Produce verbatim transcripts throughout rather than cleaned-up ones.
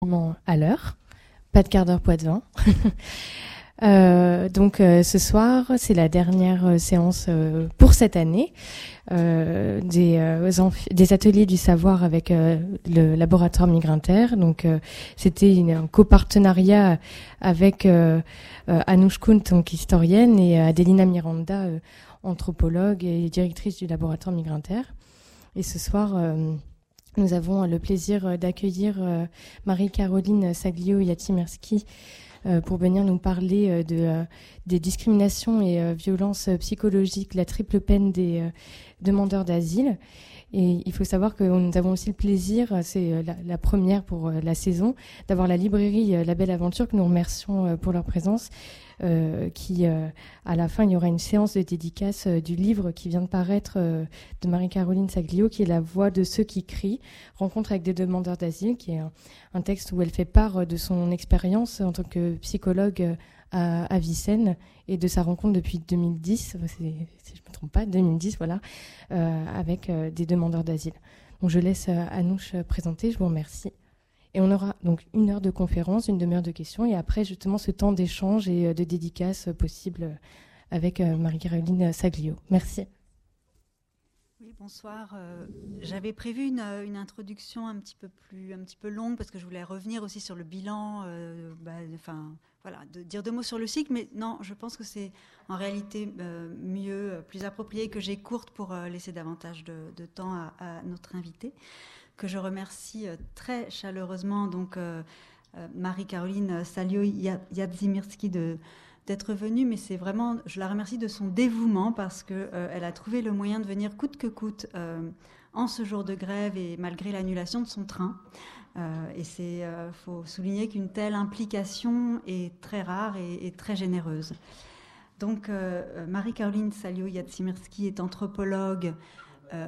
À l'heure, pas de quart d'heure poids de vin. euh, donc euh, ce soir, c'est la dernière euh, séance euh, pour cette année euh, des, euh, amphi- des ateliers du savoir avec euh, le laboratoire Migrinter. Donc euh, c'était une, un copartenariat avec euh, euh, Anouche Kunt, donc historienne, et euh, Adelina Miranda, euh, anthropologue et directrice du laboratoire Migrinter. Et ce soir, euh, nous avons le plaisir d'accueillir euh, Marie-Caroline Saglio-Yatimirski euh, pour venir nous parler euh, de, euh, des discriminations et euh, violences psychologiques, la triple peine des euh, demandeurs d'asile. Et il faut savoir que nous avons aussi le plaisir, c'est la, la première pour euh, la saison, d'avoir la librairie euh, La Belle Aventure, que nous remercions euh, pour leur présence, euh, qui, euh, à la fin, il y aura une séance de dédicace euh, du livre qui vient de paraître euh, de Marie-Caroline Saglio, qui est La voix de ceux qui crient, rencontre avec des demandeurs d'asile, qui est un, un texte où elle fait part de son expérience en tant que psychologue euh, à, à Vicenne et de sa rencontre depuis deux mille dix, c'est, si je ne me trompe pas, deux mille dix, voilà, euh, avec euh, des demandeurs d'asile. Donc je laisse euh, Anouche présenter, je vous remercie. Et on aura donc une heure de conférence, une demi-heure de questions, et après justement ce temps d'échange et euh, de dédicace possible avec euh, Marie-Caroline Saglio. Merci. Oui, bonsoir. Euh, j'avais prévu une, une introduction un petit peu plus, un petit peu longue parce que je voulais revenir aussi sur le bilan, euh, bah, enfin, voilà, de dire deux mots sur le cycle, mais non, je pense que c'est en réalité euh, mieux, plus approprié que j'ai courte pour euh, laisser davantage de, de temps à, à notre invité, que je remercie euh, très chaleureusement, donc euh, euh, Marie-Caroline Saglio-Yatimirski de d'être venue, mais c'est vraiment, je la remercie de son dévouement parce qu'elle euh, a trouvé le moyen de venir coûte que coûte euh, en ce jour de grève et malgré l'annulation de son train. Euh, et il euh, faut souligner qu'une telle implication est très rare et, et très généreuse. Donc euh, Marie-Caroline Saglio-Yatimirski est anthropologue. Euh,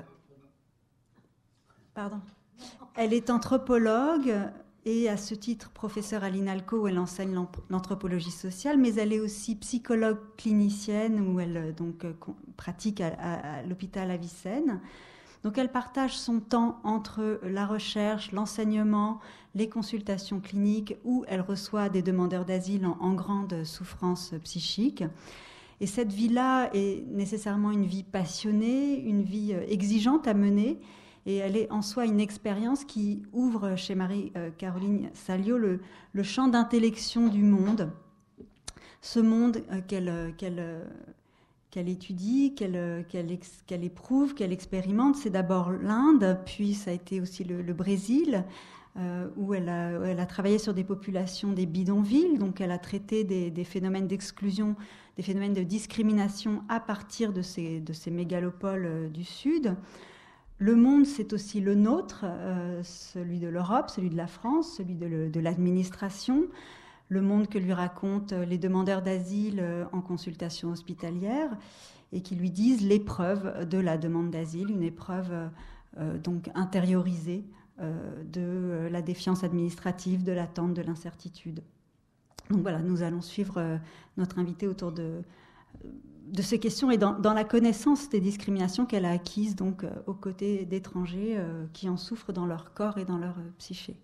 pardon. Elle est anthropologue et à ce titre professeure à l'INALCO où elle enseigne l'anthropologie sociale, mais elle est aussi psychologue clinicienne où elle donc pratique à, à, à l'hôpital à Vicenne. Donc elle partage son temps entre la recherche, l'enseignement, les consultations cliniques où elle reçoit des demandeurs d'asile en, en grande souffrance psychique. Et cette vie-là est nécessairement une vie passionnée, une vie exigeante à mener. Et elle est en soi une expérience qui ouvre chez Marie-Caroline Saglio le, le champ d'intellection du monde. Ce monde qu'elle, qu'elle, qu'elle étudie, qu'elle, qu'elle, qu'elle éprouve, qu'elle expérimente, c'est d'abord l'Inde, puis ça a été aussi le, le Brésil, euh, où elle a, elle a travaillé sur des populations des bidonvilles, donc elle a traité des, des phénomènes d'exclusion, des phénomènes de discrimination à partir de ces, de ces mégalopoles du Sud. Le monde, c'est aussi le nôtre, euh, celui de l'Europe, celui de la France, celui de, le, de l'administration, le monde que lui racontent les demandeurs d'asile en consultation hospitalière et qui lui disent l'épreuve de la demande d'asile, une épreuve euh, donc intériorisée euh, de la défiance administrative, de l'attente, de l'incertitude. Donc voilà, nous allons suivre euh, notre invité autour de... de ces questions et dans, dans la connaissance des discriminations qu'elle a acquises donc, euh, aux côtés d'étrangers euh, qui en souffrent dans leur corps et dans leur euh, psyché.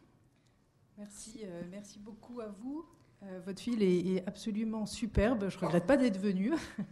Merci, euh, merci beaucoup à vous. Euh, votre fil est, est absolument superbe. Je ne regrette pas d'être venue.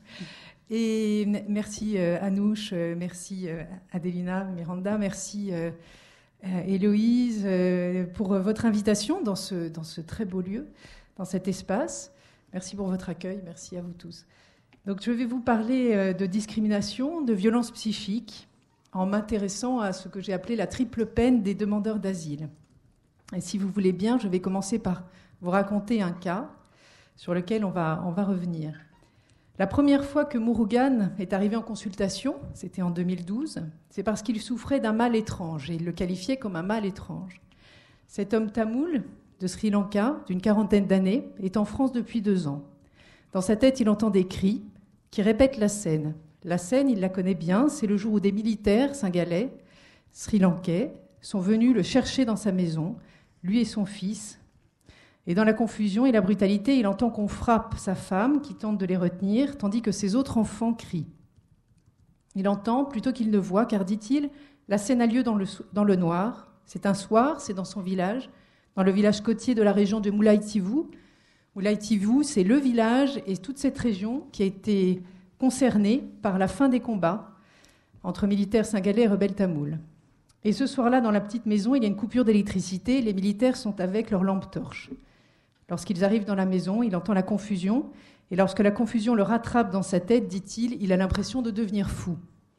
Et m- merci euh, Anouche, euh, merci euh, Adelina Miranda, merci euh, euh, Héloïse euh, pour votre invitation dans ce, dans ce très beau lieu, dans cet espace. Merci pour votre accueil. Merci à vous tous. Donc, je vais vous parler de discrimination, de violence psychique, en m'intéressant à ce que j'ai appelé la triple peine des demandeurs d'asile. Et si vous voulez bien, je vais commencer par vous raconter un cas sur lequel on va, on va revenir. La première fois que Murugan est arrivé en consultation, c'était en deux mille douze, c'est parce qu'il souffrait d'un mal étrange, et il le qualifiait comme un mal étrange. Cet homme tamoul de Sri Lanka, d'une quarantaine d'années, est en France depuis deux ans. Dans sa tête, il entend des cris qui répètent la scène. La scène, il la connaît bien, c'est le jour où des militaires singalais, sri-lankais, sont venus le chercher dans sa maison, lui et son fils. Et dans la confusion et la brutalité, il entend qu'on frappe sa femme qui tente de les retenir, tandis que ses autres enfants crient. Il entend plutôt qu'il ne voit, car, dit-il, la scène a lieu dans le, dans le noir. C'est un soir, c'est dans son village. dans le village côtier de la région de Moulay Tivou. Moulay Tivou, c'est le village et toute cette région qui a été concernée par la fin des combats entre militaires sénégalais et rebelles tamouls. Et ce soir-là, dans la petite maison, il y a une coupure d'électricité. Les militaires sont avec leurs lampes torches. Lorsqu'ils arrivent dans la maison, il entend la confusion. Et lorsque la confusion le rattrape dans sa tête, dit-il, il a l'impression de devenir fou.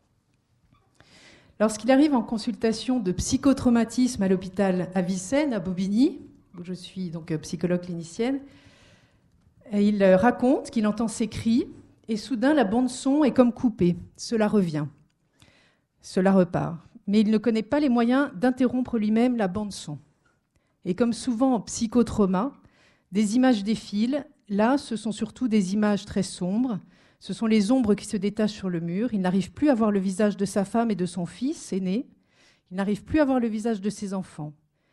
Lorsqu'il arrive en consultation de psychotraumatisme à l'hôpital Avicenne, à Bobigny, où je suis donc psychologue clinicienne, il raconte qu'il entend ces cris et soudain la bande-son est comme coupée. Cela revient. Cela repart. Mais il ne connaît pas les moyens d'interrompre lui-même la bande-son. Et comme souvent en psychotrauma, des images défilent. Là, ce sont surtout des images très sombres. Ce sont les ombres qui se détachent sur le mur. Il n'arrive plus à voir le visage de sa femme et de son fils aîné. Il n'arrive plus à voir le visage de ses enfants.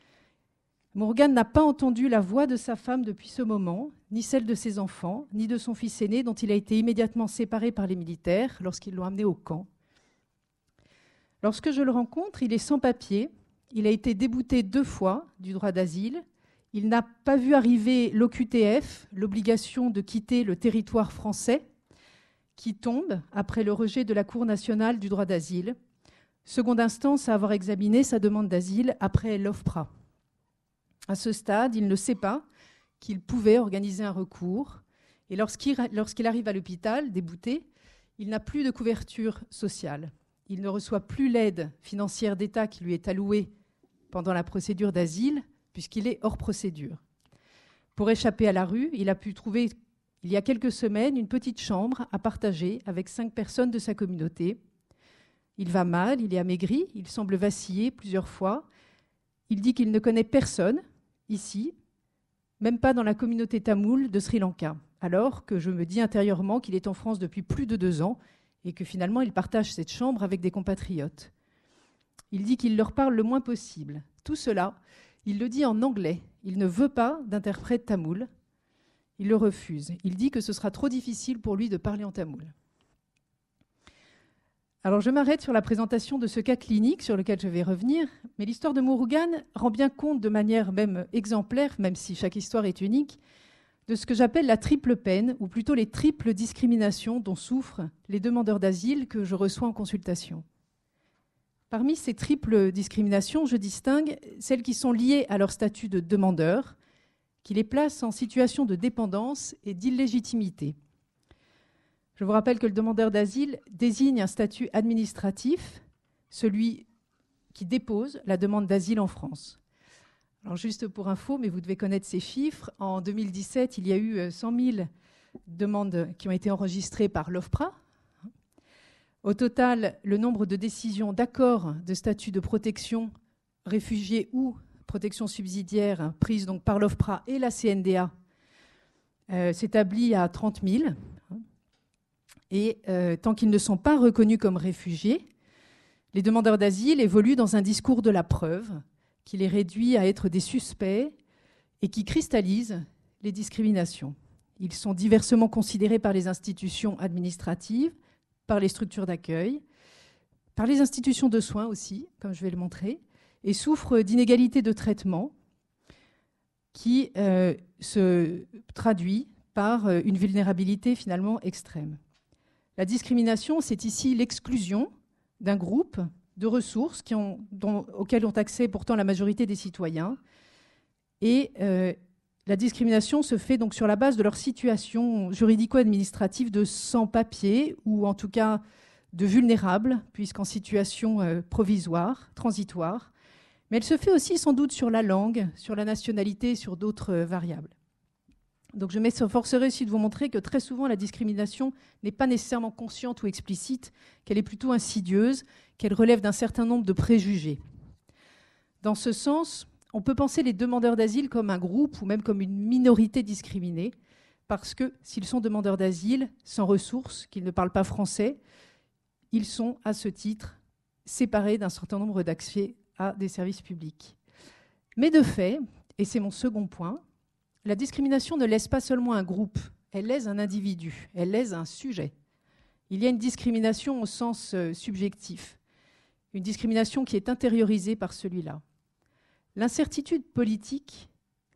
Morgan n'a pas entendu la voix de sa femme depuis ce moment, ni celle de ses enfants, ni de son fils aîné, dont il a été immédiatement séparé par les militaires lorsqu'ils l'ont amené au camp. Lorsque je le rencontre, il est sans papier. Il a été débouté deux fois du droit d'asile. Il n'a pas vu arriver l'O Q T F, l'obligation de quitter le territoire français, qui tombe après le rejet de la Cour nationale du droit d'asile, seconde instance à avoir examiné sa demande d'asile après l'O F P R A. À ce stade, il ne sait pas qu'il pouvait organiser un recours. Et lorsqu'il, lorsqu'il arrive à l'hôpital, débouté, il n'a plus de couverture sociale. Il ne reçoit plus l'aide financière d'État qui lui est allouée pendant la procédure d'asile, puisqu'il est hors procédure. Pour échapper à la rue, il a pu trouver, il y a quelques semaines, une petite chambre à partager avec cinq personnes de sa communauté. Il va mal, il est amaigri, il semble vaciller plusieurs fois. Il dit qu'il ne connaît personne ici, même pas dans la communauté tamoule de Sri Lanka, alors que je me dis intérieurement qu'il est en France depuis plus de deux ans et que finalement il partage cette chambre avec des compatriotes. Il dit qu'il leur parle le moins possible. Tout cela, il le dit en anglais. Il ne veut pas d'interprète tamoul. Il le refuse. Il dit que ce sera trop difficile pour lui de parler en tamoul. Alors je m'arrête sur la présentation de ce cas clinique sur lequel je vais revenir, mais l'histoire de Murugan rend bien compte de manière même exemplaire, même si chaque histoire est unique, de ce que j'appelle la triple peine, ou plutôt les triples discriminations dont souffrent les demandeurs d'asile que je reçois en consultation. Parmi ces triples discriminations, je distingue celles qui sont liées à leur statut de demandeur, qui les placent en situation de dépendance et d'illégitimité. Je vous rappelle que le demandeur d'asile désigne un statut administratif, celui qui dépose la demande d'asile en France. Alors juste pour info, mais vous devez connaître ces chiffres, en deux mille dix-sept, il y a eu cent mille demandes qui ont été enregistrées par l'O F P R A. Au total, le nombre de décisions d'accord de statut de protection réfugiés ou protection subsidiaire prises donc par l'O F P R A et la C N D A euh, s'établit à trente mille. Et euh, tant qu'ils ne sont pas reconnus comme réfugiés, les demandeurs d'asile évoluent dans un discours de la preuve qui les réduit à être des suspects et qui cristallise les discriminations. Ils sont diversement considérés par les institutions administratives, par les structures d'accueil, par les institutions de soins aussi, comme je vais le montrer, et souffrent d'inégalités de traitement qui euh, se traduit par une vulnérabilité finalement extrême. La discrimination, c'est ici l'exclusion d'un groupe de ressources qui ont, dont, auxquelles ont accès pourtant la majorité des citoyens. Et euh, la discrimination se fait donc sur la base de leur situation juridico-administrative de sans-papiers ou en tout cas de vulnérables, puisqu'en situation euh, provisoire, transitoire. Mais elle se fait aussi sans doute sur la langue, sur la nationalité, sur d'autres euh, variables. Donc je m'efforcerai aussi de vous montrer que très souvent la discrimination n'est pas nécessairement consciente ou explicite, qu'elle est plutôt insidieuse, qu'elle relève d'un certain nombre de préjugés. Dans ce sens, on peut penser les demandeurs d'asile comme un groupe ou même comme une minorité discriminée, parce que s'ils sont demandeurs d'asile, sans ressources, qu'ils ne parlent pas français, ils sont à ce titre séparés d'un certain nombre d'accès à des services publics. Mais de fait, et c'est mon second point, la discrimination ne laisse pas seulement un groupe, elle lèse un individu, elle lèse un sujet. Il y a une discrimination au sens euh, subjectif, une discrimination qui est intériorisée par celui-là. L'incertitude politique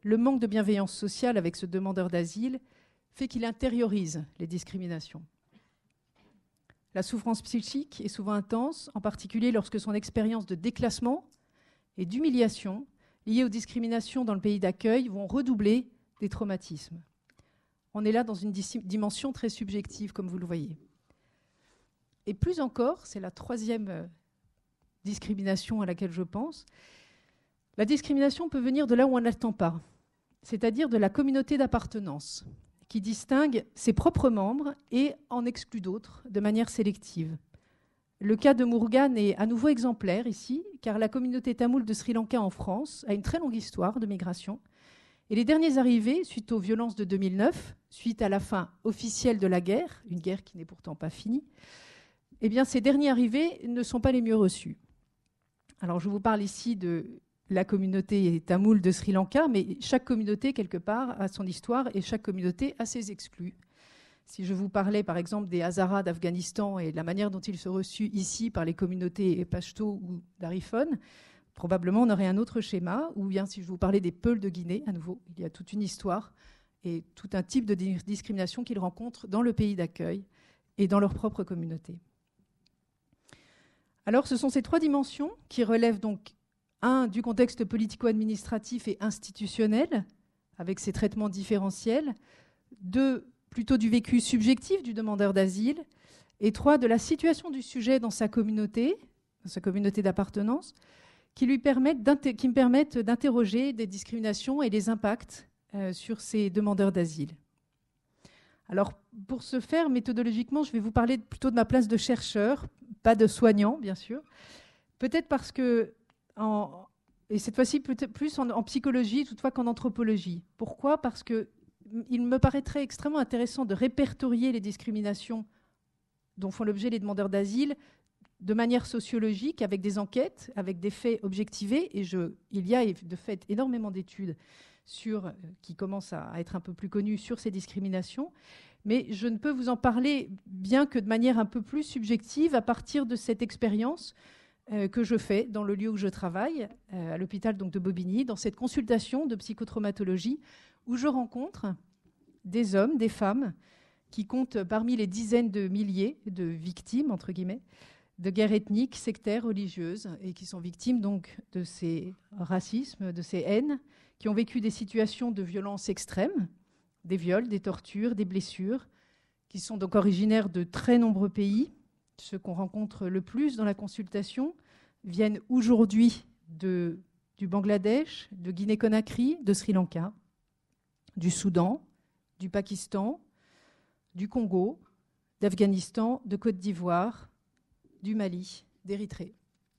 le manque de bienveillance sociale avec ce demandeur d'asile fait qu'il intériorise les discriminations. La souffrance psychique est souvent intense, en particulier lorsque son expérience de déclassement et d'humiliation liées aux discriminations dans le pays d'accueil vont redoubler des traumatismes. On est là dans une dimension très subjective, comme vous le voyez. Et plus encore, c'est la troisième discrimination à laquelle je pense, la discrimination peut venir de là où on n'attend pas, c'est-à-dire de la communauté d'appartenance, qui distingue ses propres membres et en exclut d'autres de manière sélective. Le cas de Murugan est à nouveau exemplaire ici, car la communauté tamoule de Sri Lanka en France a une très longue histoire de migration. Et les derniers arrivés, suite aux violences de deux mille neuf, suite à la fin officielle de la guerre, une guerre qui n'est pourtant pas finie, eh bien, ces derniers arrivés ne sont pas les mieux reçus. Alors, je vous parle ici de la communauté tamoule de Sri Lanka, mais chaque communauté, quelque part, a son histoire et chaque communauté a ses exclus. Si je vous parlais, par exemple, des Hazaras d'Afghanistan et de la manière dont ils sont reçus ici par les communautés Pashto ou d'Arifon, probablement on aurait un autre schéma. Ou bien si je vous parlais des Peuls de Guinée, à nouveau, il y a toute une histoire et tout un type de discrimination qu'ils rencontrent dans le pays d'accueil et dans leur propre communauté. Alors, ce sont ces trois dimensions qui relèvent donc, un, du contexte politico-administratif et institutionnel, avec ses traitements différentiels, deux, plutôt du vécu subjectif du demandeur d'asile, et trois, de la situation du sujet dans sa communauté, dans sa communauté d'appartenance, qui, lui permettent qui me permettent d'interroger des discriminations et les impacts euh, sur ces demandeurs d'asile. Alors, pour ce faire, méthodologiquement, je vais vous parler plutôt de ma place de chercheur, pas de soignant, bien sûr. Peut-être parce que, en, et cette fois-ci peut-être plus en, en psychologie, toutefois qu'en anthropologie. Pourquoi ? Parce qu'il me paraîtrait extrêmement intéressant de répertorier les discriminations dont font l'objet les demandeurs d'asile de manière sociologique, avec des enquêtes, avec des faits objectivés. Et je, il y a de fait énormément d'études sur, qui commencent à être un peu plus connues sur ces discriminations. Mais je ne peux vous en parler bien que de manière un peu plus subjective à partir de cette expérience euh, que je fais dans le lieu où je travaille, euh, à l'hôpital donc de Bobigny, dans cette consultation de psychotraumatologie où je rencontre des hommes, des femmes qui comptent parmi les dizaines de milliers de victimes, entre guillemets, de guerres ethniques, sectaires, religieuses, et qui sont victimes donc de ces racismes, de ces haines, qui ont vécu des situations de violence extrême, des viols, des tortures, des blessures, qui sont donc originaires de très nombreux pays. Ceux qu'on rencontre le plus dans la consultation viennent aujourd'hui de, du Bangladesh, de Guinée-Conakry, de Sri Lanka, du Soudan, du Pakistan, du Congo, d'Afghanistan, de Côte d'Ivoire, du Mali, d'Érythrée.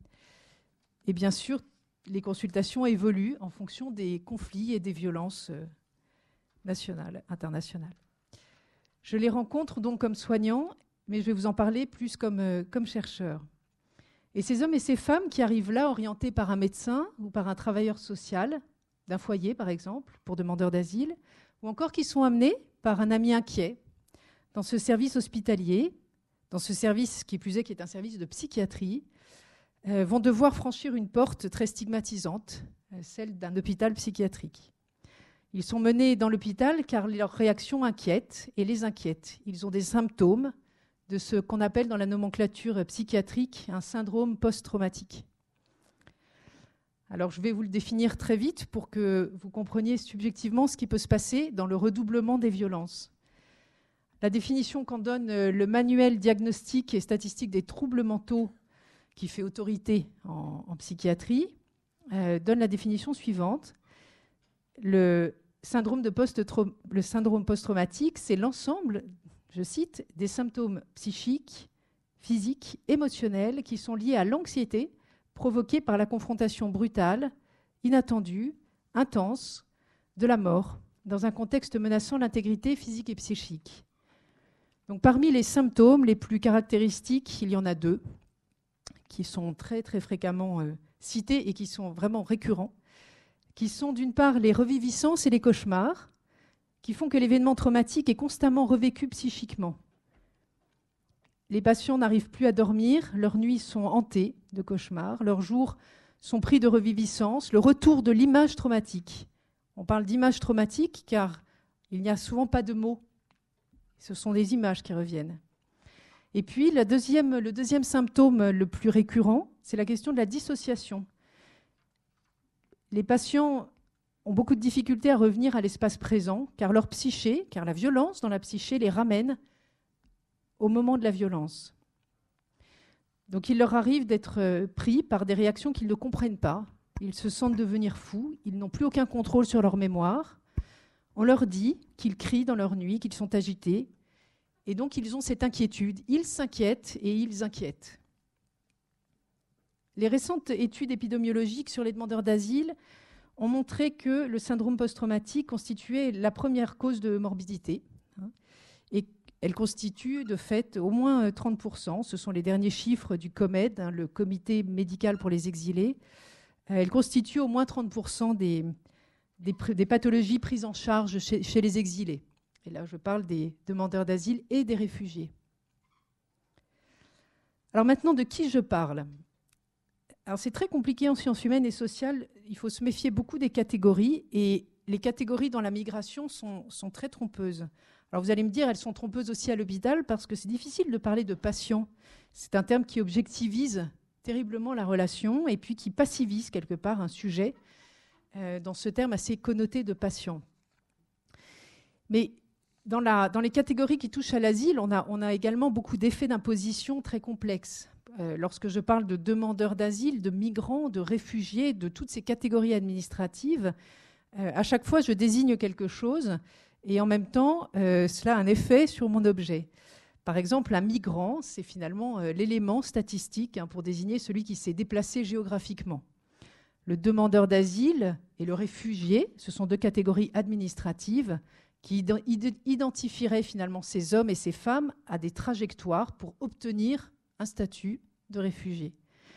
Et bien sûr, les consultations évoluent en fonction des conflits et des violences nationales, internationales. Je les rencontre donc comme soignants, mais je vais vous en parler plus comme, euh, comme chercheur. Et ces hommes et ces femmes qui arrivent là orientés par un médecin ou par un travailleur social, d'un foyer par exemple, pour demandeurs d'asile, ou encore qui sont amenés par un ami inquiet dans ce service hospitalier, dans ce service qui plus est, qui est un service de psychiatrie, euh, vont devoir franchir une porte très stigmatisante, euh, celle d'un hôpital psychiatrique. Ils sont menés dans l'hôpital car leur réaction inquiète et les inquiète. Ils ont des symptômes de ce qu'on appelle dans la nomenclature psychiatrique un syndrome post-traumatique. Alors je vais vous le définir très vite pour que vous compreniez subjectivement ce qui peut se passer dans le redoublement des violences. La définition qu'en donne le manuel diagnostique et statistique des troubles mentaux qui fait autorité en, en psychiatrie euh, donne la définition suivante. Le syndrome, de post-trau- le syndrome post-traumatique, c'est l'ensemble, je cite, des symptômes psychiques, physiques, émotionnels qui sont liés à l'anxiété provoquée par la confrontation brutale, inattendue, intense, de la mort, dans un contexte menaçant l'intégrité physique et psychique. Donc, parmi les symptômes les plus caractéristiques, il y en a deux qui sont très, très fréquemment euh, cités et qui sont vraiment récurrents, qui sont d'une part les reviviscences et les cauchemars, qui font que l'événement traumatique est constamment revécu psychiquement. Les patients n'arrivent plus à dormir, leurs nuits sont hantées de cauchemars, leurs jours sont pris de reviviscences, le retour de l'image traumatique. On parle d'images traumatiques car il n'y a souvent pas de mots. Ce sont des images qui reviennent. Et puis, la deuxième, le deuxième symptôme le plus récurrent, c'est la question de la dissociation. Les patients ont beaucoup de difficultés à revenir à l'espace présent, car leur psyché, car la violence dans la psyché les ramène au moment de la violence. Donc il leur arrive d'être pris par des réactions qu'ils ne comprennent pas. Ils se sentent devenir fous, ils n'ont plus aucun contrôle sur leur mémoire. On leur dit qu'ils crient dans leur nuit, qu'ils sont agités. Et donc, ils ont cette inquiétude. Ils s'inquiètent et ils inquiètent. Les récentes études épidémiologiques sur les demandeurs d'asile ont montré que le syndrome post-traumatique constituait la première cause de morbidité. Et elle constitue, de fait, au moins trente pour cent. Ce sont les derniers chiffres du COMED, hein, le Comité médical pour les exilés. Elle constitue au moins trente pour cent des, des, des pathologies prises en charge chez, chez les exilés. Et là, je parle des demandeurs d'asile et des réfugiés. Alors maintenant, de qui je parle ? Alors c'est très compliqué en sciences humaines et sociales. Il faut se méfier beaucoup des catégories. Et les catégories dans la migration sont, sont très trompeuses. Alors vous allez me dire, elles sont trompeuses aussi à l'hôpital parce que c'est difficile de parler de patient. C'est un terme qui objectivise terriblement la relation et puis qui passivise quelque part un sujet euh, dans ce terme assez connoté de patient. Mais Dans, la, dans les catégories qui touchent à l'asile, on a, on a également beaucoup d'effets d'imposition très complexes. Euh, lorsque je parle de demandeurs d'asile, de migrants, de réfugiés, de toutes ces catégories administratives, euh, à chaque fois, je désigne quelque chose et en même temps, euh, cela a un effet sur mon objet. Par exemple, un migrant, c'est finalement euh, l'élément statistique hein, pour désigner celui qui s'est déplacé géographiquement. Le demandeur d'asile et le réfugié, ce sont deux catégories administratives qui identifierait finalement ces hommes et ces femmes à des trajectoires pour obtenir un statut de réfugié.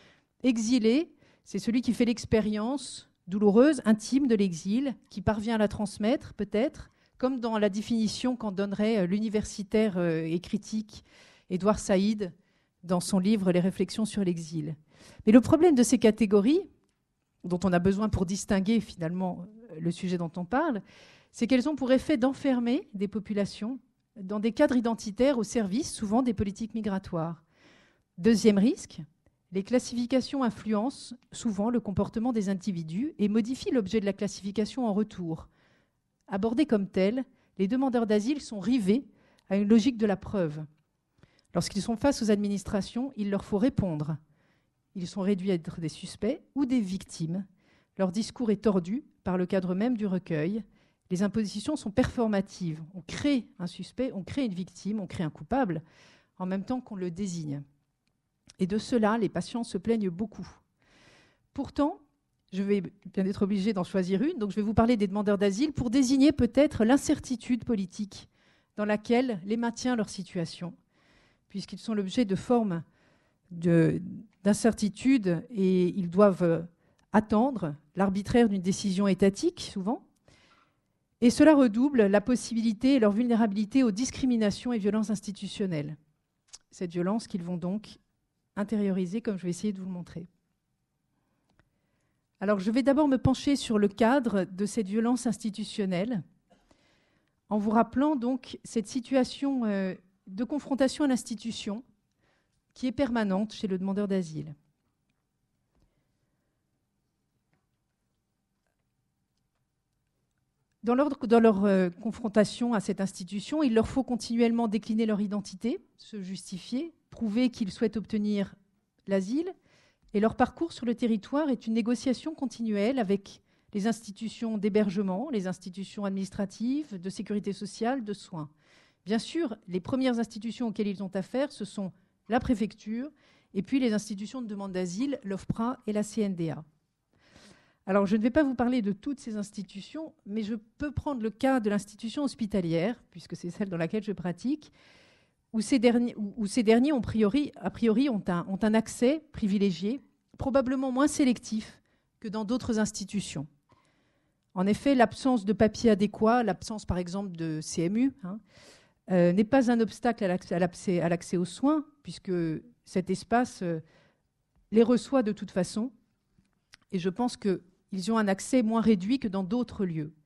Exilé, c'est celui qui fait l'expérience douloureuse, intime de l'exil, qui parvient à la transmettre peut-être, comme dans la définition qu'en donnerait l'universitaire et critique Édouard Saïd dans son livre « Les réflexions sur l'exil ». Mais le problème de ces catégories, dont on a besoin pour distinguer finalement le sujet dont on parle, c'est qu'elles ont pour effet d'enfermer des populations dans des cadres identitaires au service, souvent, des politiques migratoires. Deuxième risque, les classifications influencent souvent le comportement des individus et modifient l'objet de la classification en retour. Abordés comme tels, les demandeurs d'asile sont rivés à une logique de la preuve. Lorsqu'ils sont face aux administrations, il leur faut répondre. Ils sont réduits à être des suspects ou des victimes. Leur discours est tordu par le cadre même du recueil. Les impositions sont performatives. On crée un suspect, on crée une victime, on crée un coupable, en même temps qu'on le désigne. Et de cela, les patients se plaignent beaucoup. Pourtant, je vais bien être obligée d'en choisir une, donc je vais vous parler des demandeurs d'asile pour désigner peut-être l'incertitude politique dans laquelle les maintient leur situation, puisqu'ils sont l'objet de formes de, d'incertitude et ils doivent attendre l'arbitraire d'une décision étatique, souvent. Et cela redouble la possibilité et leur vulnérabilité aux discriminations et violences institutionnelles. Cette violence qu'ils vont donc intérioriser, comme je vais essayer de vous le montrer. Alors, je vais d'abord me pencher sur le cadre de cette violence institutionnelle, en vous rappelant donc cette situation euh, de confrontation à l'institution qui est permanente chez le demandeur d'asile. Dans leur, dans leur euh, confrontation à cette institution, il leur faut continuellement décliner leur identité, se justifier, prouver qu'ils souhaitent obtenir l'asile. Et leur parcours sur le territoire est une négociation continuelle avec les institutions d'hébergement, les institutions administratives, de sécurité sociale, de soins. Bien sûr, les premières institutions auxquelles ils ont affaire, ce sont la préfecture et puis les institutions de demande d'asile, l'OFPRA et la C N D A. Alors, je ne vais pas vous parler de toutes ces institutions, mais je peux prendre le cas de l'institution hospitalière, puisque c'est celle dans laquelle je pratique, où ces derniers, où, où ces derniers ont priori, a priori ont un, ont un accès privilégié, probablement moins sélectif que dans d'autres institutions. En effet, l'absence de papier adéquat, l'absence par exemple de C M U, hein, euh, n'est pas un obstacle à l'accès, à, l'accès, à l'accès aux soins, puisque cet espace euh, les reçoit de toute façon. Et je pense qu'ils ont un accès moins réduit que dans d'autres lieux.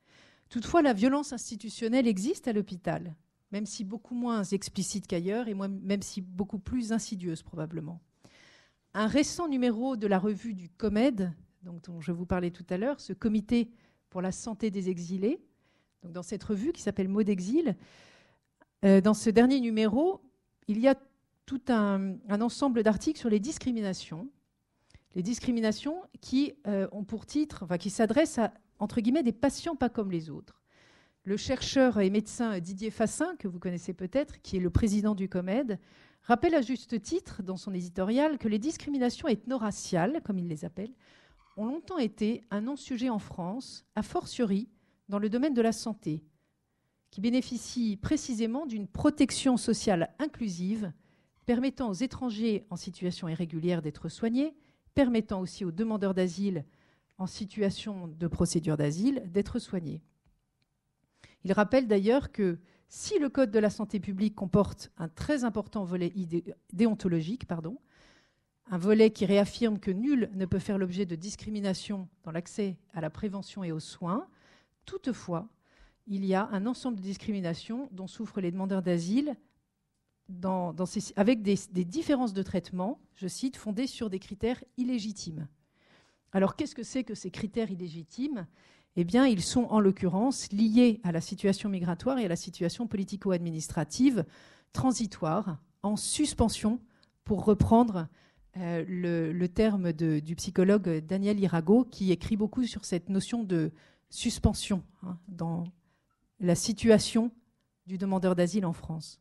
Toutefois, la violence institutionnelle existe à l'hôpital, même si beaucoup moins explicite qu'ailleurs et même si beaucoup plus insidieuse probablement. Un récent numéro de la revue du COMED, donc, dont je vous parlais tout à l'heure, ce comité pour la santé des exilés, donc dans cette revue qui s'appelle Mots d'exil, euh, dans ce dernier numéro, il y a tout un, un ensemble d'articles sur les discriminations, les discriminations qui euh, ont pour titre, enfin qui s'adressent à, entre guillemets, des patients pas comme les autres. Le chercheur et médecin Didier Fassin, que vous connaissez peut-être, qui est le président du COMED, rappelle à juste titre dans son éditorial que les discriminations ethno-raciales, comme il les appelle, ont longtemps été un non-sujet en France, a fortiori dans le domaine de la santé, qui bénéficie précisément d'une protection sociale inclusive, permettant aux étrangers en situation irrégulière d'être soignés, permettant aussi aux demandeurs d'asile en situation de procédure d'asile d'être soignés. Il rappelle d'ailleurs que si le Code de la santé publique comporte un très important volet idé- déontologique, pardon, un volet qui réaffirme que nul ne peut faire l'objet de discrimination dans l'accès à la prévention et aux soins, toutefois, il y a un ensemble de discriminations dont souffrent les demandeurs d'asile dans, dans ces, avec des, des différences de traitement, je cite, fondées sur des critères illégitimes. Alors, qu'est-ce que c'est que ces critères illégitimes ? Eh bien, ils sont en l'occurrence liés à la situation migratoire et à la situation politico-administrative transitoire, en suspension, pour reprendre euh, le, le terme de, du psychologue Daniel Irago, qui écrit beaucoup sur cette notion de suspension hein, dans la situation du demandeur d'asile en France.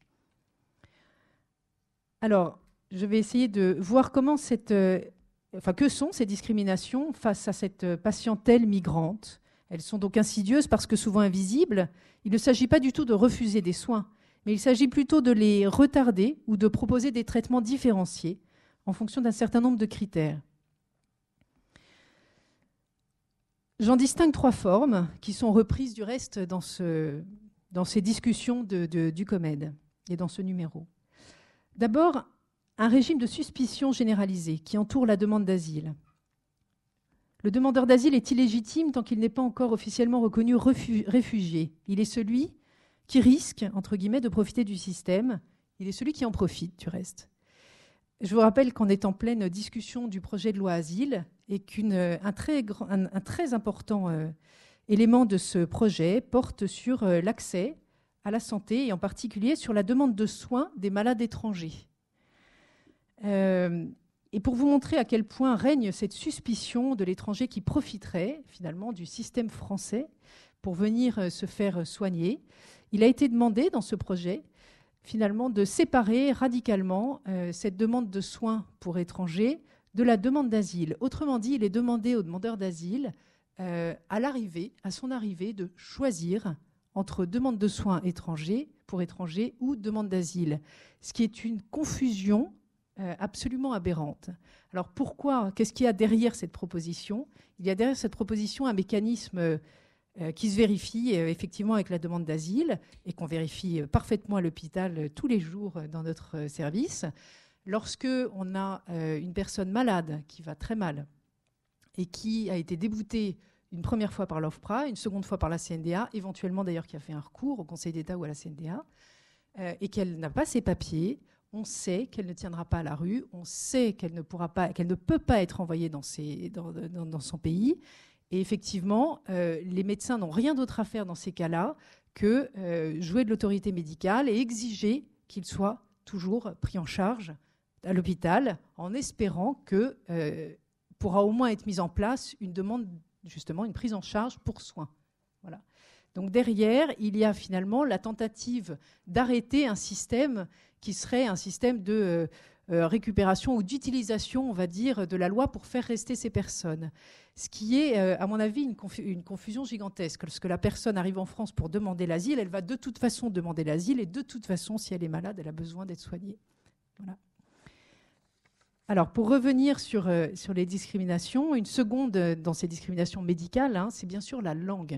Alors, je vais essayer de voir comment cette, euh, enfin, que sont ces discriminations face à cette patientèle migrante. Elles sont donc insidieuses parce que souvent invisibles. Il ne s'agit pas du tout de refuser des soins, mais il s'agit plutôt de les retarder ou de proposer des traitements différenciés en fonction d'un certain nombre de critères. J'en distingue trois formes qui sont reprises du reste dans, ce, dans ces discussions de, de, du COMED et dans ce numéro. D'abord, un régime de suspicion généralisée qui entoure la demande d'asile. Le demandeur d'asile est illégitime tant qu'il n'est pas encore officiellement reconnu refu- réfugié. Il est celui qui risque, entre guillemets, de profiter du système. Il est celui qui en profite, du reste. Je vous rappelle qu'on est en pleine discussion du projet de loi Asile et qu'un très, un, un très important euh, élément de ce projet porte sur euh, l'accès à la santé et en particulier sur la demande de soins des malades étrangers. Euh, et pour vous montrer à quel point règne cette suspicion de l'étranger qui profiterait finalement du système français pour venir euh, se faire soigner, il a été demandé dans ce projet finalement de séparer radicalement euh, cette demande de soins pour étrangers de la demande d'asile. Autrement dit, il est demandé aux demandeurs d'asile, euh, à l'arrivée, à son arrivée, de choisir entre demande de soins étrangers pour étrangers ou demande d'asile, ce qui est une confusion euh, absolument aberrante. Alors pourquoi ? Qu'est-ce qu'il y a derrière cette proposition ? Il y a derrière cette proposition un mécanisme euh, Euh, qui se vérifie euh, effectivement avec la demande d'asile et qu'on vérifie euh, parfaitement à l'hôpital euh, tous les jours euh, dans notre euh, service. Lorsque on a euh, une personne malade qui va très mal et qui a été déboutée une première fois par l'OFPRA, une seconde fois par la C N D A, éventuellement d'ailleurs qui a fait un recours au Conseil d'État ou à la C N D A, euh, et qu'elle n'a pas ses papiers, on sait qu'elle ne tiendra pas à la rue, on sait qu'elle ne pourra pas, qu'elle ne peut pas être envoyée dans, ses, dans, dans, dans son pays. Et effectivement, euh, les médecins n'ont rien d'autre à faire dans ces cas-là que euh, jouer de l'autorité médicale et exiger qu'il soit toujours pris en charge à l'hôpital en espérant que euh, pourra au moins être mise en place une demande, justement, une prise en charge pour soins. Voilà. Donc derrière, il y a finalement la tentative d'arrêter un système qui serait un système de euh, euh, récupération ou d'utilisation, on va dire, de la loi pour faire rester ces personnes. Ce qui est, euh, à mon avis, une, confu- une confusion gigantesque. Lorsque la personne arrive en France pour demander l'asile, elle va de toute façon demander l'asile et de toute façon, si elle est malade, elle a besoin d'être soignée. Voilà. Alors, pour revenir sur, euh, sur les discriminations, une seconde euh, dans ces discriminations médicales, hein, c'est bien sûr la langue.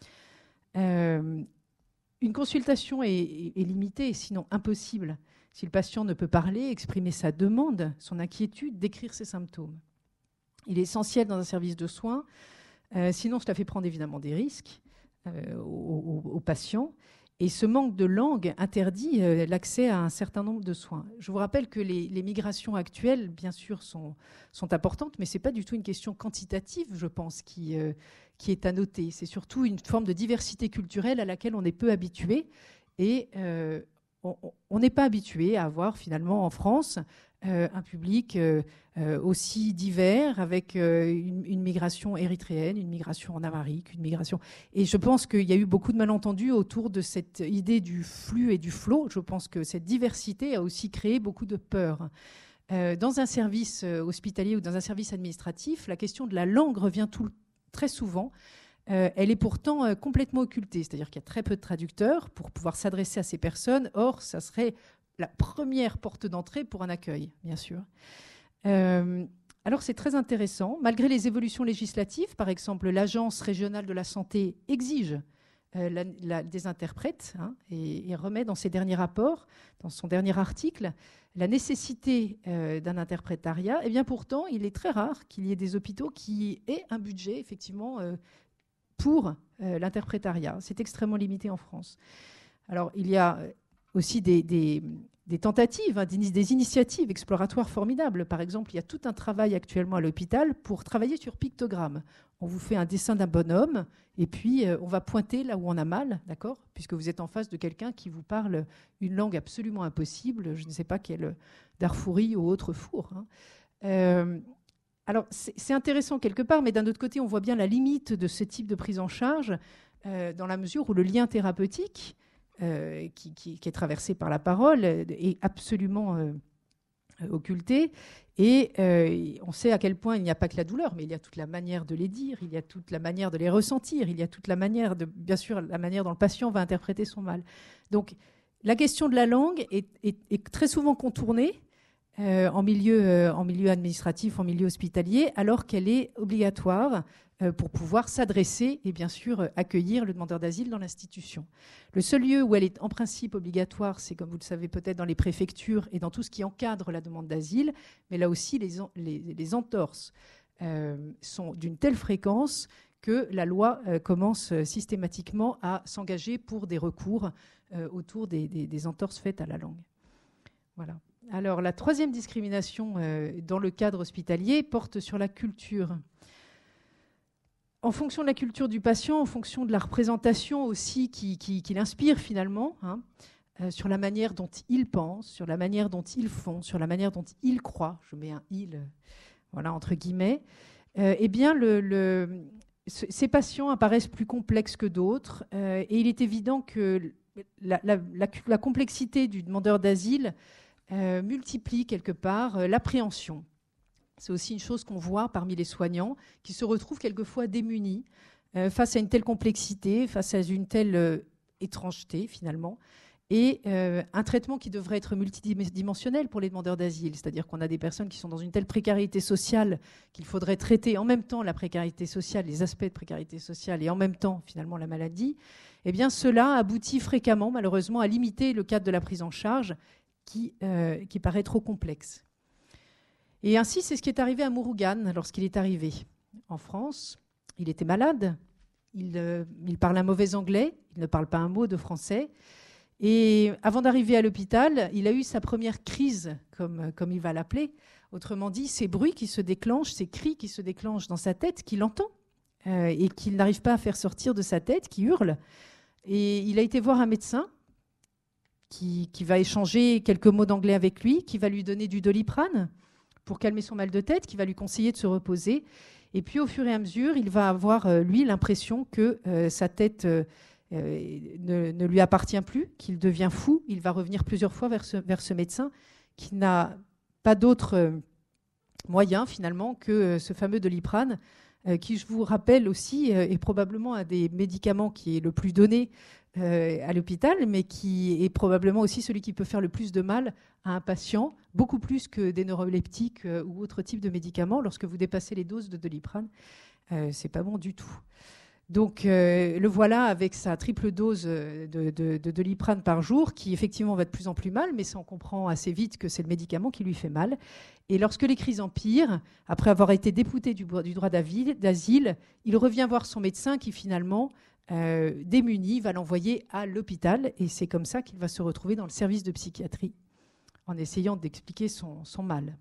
Euh, une consultation est, est, est limitée, sinon impossible, si le patient ne peut parler, exprimer sa demande, son inquiétude, décrire ses symptômes. Il est essentiel dans un service de soins, euh, sinon cela fait prendre évidemment des risques, euh, aux, aux, aux patients. Et ce manque de langue interdit euh, l'accès à un certain nombre de soins. Je vous rappelle que les, les migrations actuelles, bien sûr, sont, sont importantes, mais ce n'est pas du tout une question quantitative, je pense, qui, euh, qui est à noter. C'est surtout une forme de diversité culturelle à laquelle on est peu habitué. Et euh, on n'est pas habitué à avoir, finalement, en France, euh, un public euh, euh, aussi divers, avec euh, une, une migration érythréenne, une migration en Amérique, une migration... Et je pense qu'il y a eu beaucoup de malentendus autour de cette idée du flux et du flot. Je pense que cette diversité a aussi créé beaucoup de peur. Euh, dans un service hospitalier ou dans un service administratif, la question de la langue revient tout, très souvent. Euh, elle est pourtant euh, complètement occultée, c'est-à-dire qu'il y a très peu de traducteurs pour pouvoir s'adresser à ces personnes. Or, ça serait la première porte d'entrée pour un accueil, bien sûr. Euh, alors, c'est très intéressant. Malgré les évolutions législatives, par exemple, l'Agence régionale de la santé exige euh, la, la, des interprètes hein, et, et remet dans ses derniers rapports, dans son dernier article, la nécessité euh, d'un interprétariat. Et bien pourtant, il est très rare qu'il y ait des hôpitaux qui aient un budget, effectivement, euh, pour euh, l'interprétariat. C'est extrêmement limité en France. Alors, il y a aussi des, des, des tentatives, hein, des, des initiatives exploratoires formidables. Par exemple, il y a tout un travail actuellement à l'hôpital pour travailler sur pictogrammes. On vous fait un dessin d'un bonhomme et puis euh, on va pointer là où on a mal, d'accord ? Puisque vous êtes en face de quelqu'un qui vous parle une langue absolument impossible, je ne sais pas quelle darfouri ou autre four. Hein. Euh, Alors, c'est intéressant quelque part, mais d'un autre côté, on voit bien la limite de ce type de prise en charge euh, dans la mesure où le lien thérapeutique, euh, qui, qui, qui est traversé par la parole, est absolument euh, occulté. Et euh, on sait à quel point il n'y a pas que la douleur, mais il y a toute la manière de les dire, il y a toute la manière de les ressentir, il y a toute la manière, de, bien sûr, la manière dont le patient va interpréter son mal. Donc, la question de la langue est, est, est très souvent contournée, Euh, en, milieu, euh, en milieu administratif, en milieu hospitalier, alors qu'elle est obligatoire euh, pour pouvoir s'adresser et bien sûr euh, accueillir le demandeur d'asile dans l'institution. Le seul lieu où elle est en principe obligatoire, c'est comme vous le savez peut-être dans les préfectures et dans tout ce qui encadre la demande d'asile, mais là aussi les, les, les entorses euh, sont d'une telle fréquence que la loi euh, commence euh, systématiquement à s'engager pour des recours euh, autour des, des, des entorses faites à la langue. Voilà. Alors, la troisième discrimination euh, dans le cadre hospitalier porte sur la culture. En fonction de la culture du patient, en fonction de la représentation aussi qui, qui, qui l'inspire finalement, hein, euh, sur la manière dont il pense, sur la manière dont ils font, sur la manière dont il croit, je mets un « il », voilà, entre guillemets, euh, eh bien, le, le, ces patients apparaissent plus complexes que d'autres euh, et il est évident que la, la, la, la complexité du demandeur d'asile Euh, multiplie quelque part euh, l'appréhension. C'est aussi une chose qu'on voit parmi les soignants qui se retrouvent quelquefois démunis euh, face à une telle complexité, face à une telle euh, étrangeté finalement, et euh, un traitement qui devrait être multidimensionnel pour les demandeurs d'asile, c'est-à-dire qu'on a des personnes qui sont dans une telle précarité sociale qu'il faudrait traiter en même temps la précarité sociale, les aspects de précarité sociale et en même temps finalement la maladie. Eh bien cela aboutit fréquemment malheureusement à limiter le cadre de la prise en charge Qui, euh, qui paraît trop complexe. Et ainsi, c'est ce qui est arrivé à Murugan lorsqu'il est arrivé en France. Il était malade, il, euh, il parle un mauvais anglais, il ne parle pas un mot de français. Et avant d'arriver à l'hôpital, il a eu sa première crise, comme, comme il va l'appeler. Autrement dit, ces bruits qui se déclenchent, ces cris qui se déclenchent dans sa tête, qu'il entend euh, et qu'il n'arrive pas à faire sortir de sa tête, qui hurle. Et il a été voir un médecin Qui, qui va échanger quelques mots d'anglais avec lui, qui va lui donner du Doliprane pour calmer son mal de tête, qui va lui conseiller de se reposer. Et puis, au fur et à mesure, il va avoir, euh, lui, l'impression que euh, sa tête euh, ne, ne lui appartient plus, qu'il devient fou. Il va revenir plusieurs fois vers ce, vers ce médecin qui n'a pas d'autre euh, moyen, finalement, que euh, ce fameux Doliprane, euh, qui, je vous rappelle aussi, euh, est probablement un des médicaments qui est le plus donné Euh, à l'hôpital, mais qui est probablement aussi celui qui peut faire le plus de mal à un patient, beaucoup plus que des neuroleptiques euh, ou autres types de médicaments. Lorsque vous dépassez les doses de Doliprane, euh, c'est pas bon du tout. Donc euh, le voilà avec sa triple dose de, de, de Doliprane par jour, qui effectivement va de plus en plus mal, mais ça on comprend assez vite que c'est le médicament qui lui fait mal. Et lorsque les crises empirent, après avoir été dépouté du, du droit d'asile, il revient voir son médecin qui finalement euh, démuni, va l'envoyer à l'hôpital. Et c'est comme ça qu'il va se retrouver dans le service de psychiatrie, en essayant d'expliquer son, son mal.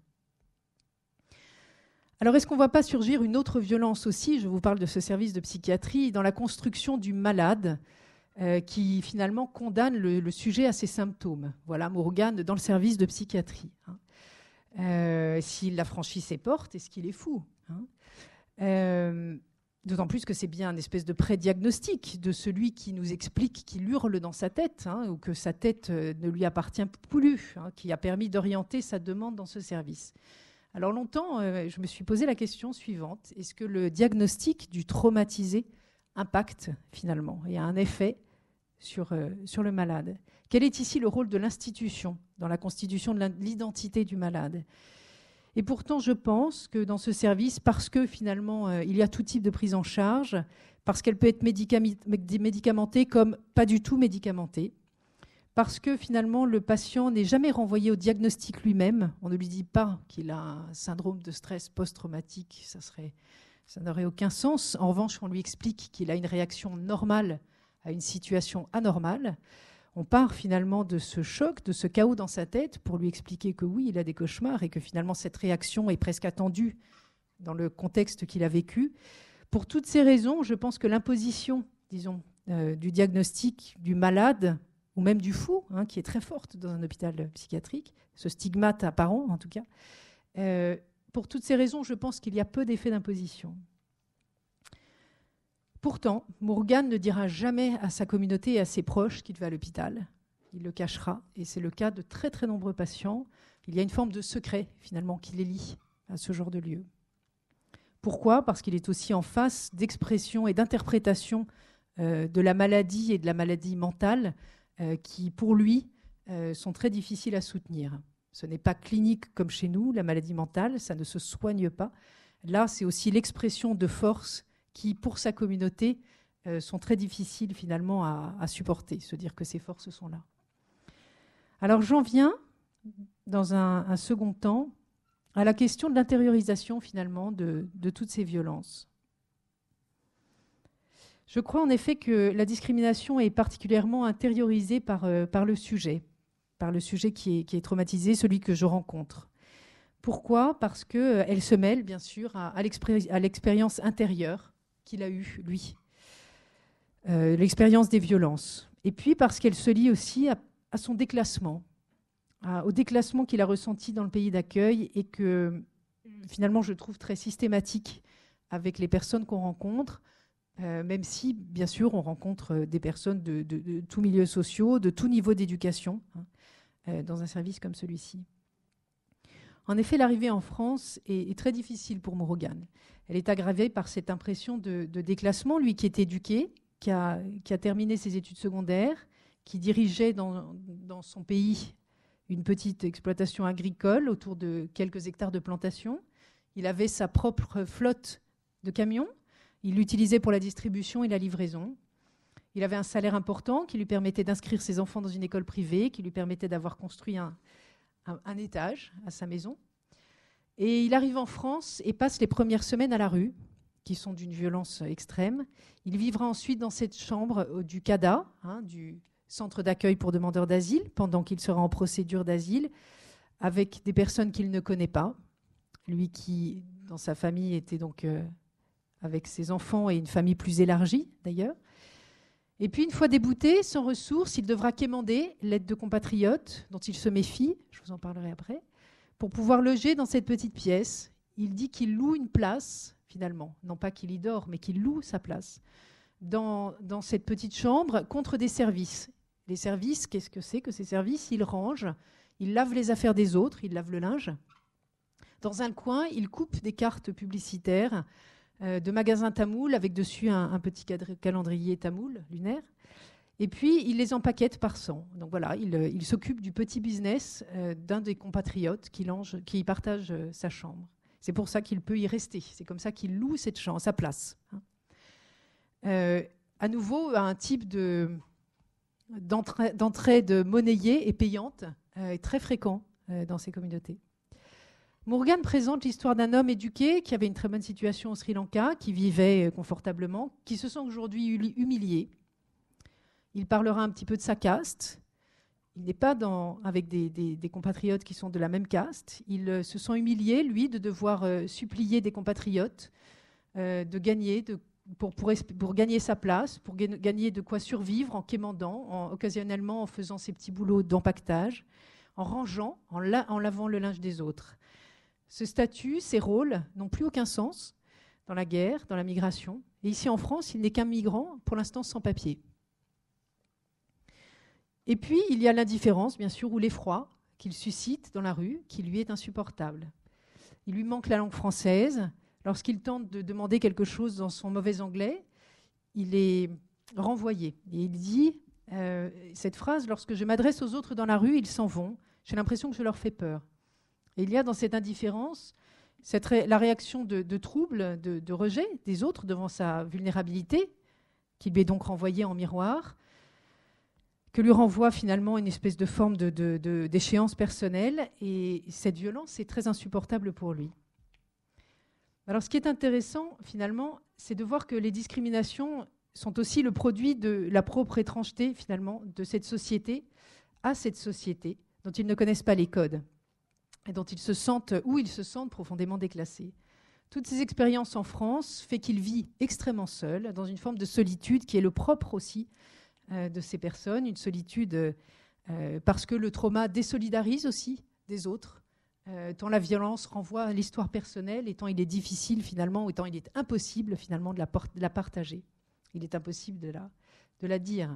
Alors, est-ce qu'on ne voit pas surgir une autre violence aussi? Je vous parle de ce service de psychiatrie, dans la construction du malade, euh, qui finalement condamne le, le sujet à ses symptômes. Voilà Morgane dans le service de psychiatrie. Hein. Euh, s'il a franchi ses portes, est-ce qu'il est fou, hein? euh, D'autant plus que c'est bien une espèce de pré-diagnostic de celui qui nous explique qu'il hurle dans sa tête, hein, ou que sa tête euh, ne lui appartient plus, hein, qui a permis d'orienter sa demande dans ce service. Alors longtemps, euh, je me suis posé la question suivante. Est-ce que le diagnostic du traumatisé impacte finalement et a un effet sur, euh, sur le malade? Quel est ici le rôle de l'institution dans la constitution de l'identité du malade? Et pourtant, je pense que dans ce service, parce que finalement, euh, il y a tout type de prise en charge, parce qu'elle peut être médicam- médicamentée comme pas du tout médicamentée, parce que finalement, le patient n'est jamais renvoyé au diagnostic lui-même. On ne lui dit pas qu'il a un syndrome de stress post-traumatique. Ça serait, ça n'aurait aucun sens. En revanche, on lui explique qu'il a une réaction normale à une situation anormale. On part finalement de ce choc, de ce chaos dans sa tête pour lui expliquer que oui, il a des cauchemars et que finalement, cette réaction est presque attendue dans le contexte qu'il a vécu. Pour toutes ces raisons, je pense que l'imposition, disons, euh, du diagnostic du malade ou même du fou, hein, qui est très forte dans un hôpital psychiatrique, ce stigmate apparent en tout cas. Euh, pour toutes ces raisons, je pense qu'il y a peu d'effets d'imposition. Pourtant, Morgane ne dira jamais à sa communauté et à ses proches qu'il va à l'hôpital. Il le cachera, et c'est le cas de très très nombreux patients. Il y a une forme de secret, finalement, qui les lie à ce genre de lieu. Pourquoi ? Parce qu'il est aussi en face d'expression et d'interprétation euh, de la maladie et de la maladie mentale, Euh, qui, pour lui, euh, sont très difficiles à soutenir. Ce n'est pas clinique comme chez nous, la maladie mentale, ça ne se soigne pas. Là, c'est aussi l'expression de forces qui, pour sa communauté, euh, sont très difficiles finalement à, à supporter, se dire que ces forces sont là. Alors j'en viens, dans un, un second temps, à la question de l'intériorisation finalement de, de toutes ces violences. Je crois en effet que la discrimination est particulièrement intériorisée par, euh, par le sujet, par le sujet qui est, qui est traumatisé, celui que je rencontre. Pourquoi ? Parce qu'elle se mêle, bien sûr, à, à l'expérience intérieure qu'il a eue, lui, euh, l'expérience des violences. Et puis parce qu'elle se lie aussi à, à son déclassement, à, au déclassement qu'il a ressenti dans le pays d'accueil et que, finalement, je trouve très systématique avec les personnes qu'on rencontre. Euh, même si, bien sûr, on rencontre des personnes de, de, de tous milieux sociaux, de tout niveau d'éducation, hein, euh, dans un service comme celui-ci. En effet, l'arrivée en France est, est très difficile pour Morgane. Elle est aggravée par cette impression de, de déclassement. Lui qui est éduqué, qui a, qui a terminé ses études secondaires, qui dirigeait dans, dans son pays une petite exploitation agricole autour de quelques hectares de plantation. Il avait sa propre flotte de camions. Il l'utilisait pour la distribution et la livraison. Il avait un salaire important qui lui permettait d'inscrire ses enfants dans une école privée, qui lui permettait d'avoir construit un, un, un étage à sa maison. Et il arrive en France et passe les premières semaines à la rue, qui sont d'une violence extrême. Il vivra ensuite dans cette chambre du CADA, hein, du centre d'accueil pour demandeurs d'asile, pendant qu'il sera en procédure d'asile, avec des personnes qu'il ne connaît pas. Lui qui, dans sa famille, était donc... Euh, avec ses enfants et une famille plus élargie, d'ailleurs. Et puis, une fois débouté, sans ressources, il devra quémander l'aide de compatriotes, dont il se méfie, je vous en parlerai après, pour pouvoir loger dans cette petite pièce. Il dit qu'il loue une place, finalement. Non pas qu'il y dort, mais qu'il loue sa place, dans, dans cette petite chambre, contre des services. Les services, qu'est-ce que c'est que ces services ? Il range, il lave les affaires des autres, il lave le linge. Dans un coin, il coupe des cartes publicitaires de magasins tamoul avec dessus un, un petit calendrier tamoul lunaire. Et puis, il les empaquette par cent. Donc voilà, il, il s'occupe du petit business euh, d'un des compatriotes qui, lange, qui partage euh, sa chambre. C'est pour ça qu'il peut y rester. C'est comme ça qu'il loue cette chambre, sa place. Hein. Euh, à nouveau, un type de, d'entra- d'entraide monnayée et payante euh, est très fréquent euh, dans ces communautés. Morgan présente l'histoire d'un homme éduqué qui avait une très bonne situation au Sri Lanka, qui vivait confortablement, qui se sent aujourd'hui humilié. Il parlera un petit peu de sa caste. Il n'est pas dans, avec des, des, des compatriotes qui sont de la même caste. Il euh, se sent humilié, lui, de devoir euh, supplier des compatriotes euh, de gagner, de, pour, pour, pour gagner sa place, pour gagner de quoi survivre en quémandant, en, occasionnellement en faisant ses petits boulots d'empaquetage, en rangeant, en, la, en lavant le linge des autres. Ce statut, ces rôles n'ont plus aucun sens dans la guerre, dans la migration. Et ici en France, il n'est qu'un migrant, pour l'instant sans papier. Et puis, il y a l'indifférence, bien sûr, ou l'effroi qu'il suscite dans la rue, qui lui est insupportable. Il lui manque la langue française. Lorsqu'il tente de demander quelque chose dans son mauvais anglais, il est renvoyé. Et il dit euh, cette phrase, « Lorsque je m'adresse aux autres dans la rue, ils s'en vont. J'ai l'impression que je leur fais peur. » Et il y a dans cette indifférence cette ré- la réaction de, de trouble, de, de rejet des autres devant sa vulnérabilité, qui lui est donc renvoyée en miroir, que lui renvoie finalement une espèce de forme de, de, de, d'échéance personnelle. Et cette violence est très insupportable pour lui. Alors ce qui est intéressant finalement, c'est de voir que les discriminations sont aussi le produit de la propre étrangeté finalement de cette société à cette société dont ils ne connaissent pas les codes et dont ils se sentent, où ils se sentent profondément déclassés. Toutes ces expériences en France fait qu'il vit extrêmement seul, dans une forme de solitude qui est le propre aussi euh, de ces personnes, une solitude euh, parce que le trauma désolidarise aussi des autres, euh, tant la violence renvoie à l'histoire personnelle, et tant il est difficile finalement, et tant il est impossible finalement de la, por- de la partager. Il est impossible de la, de la dire.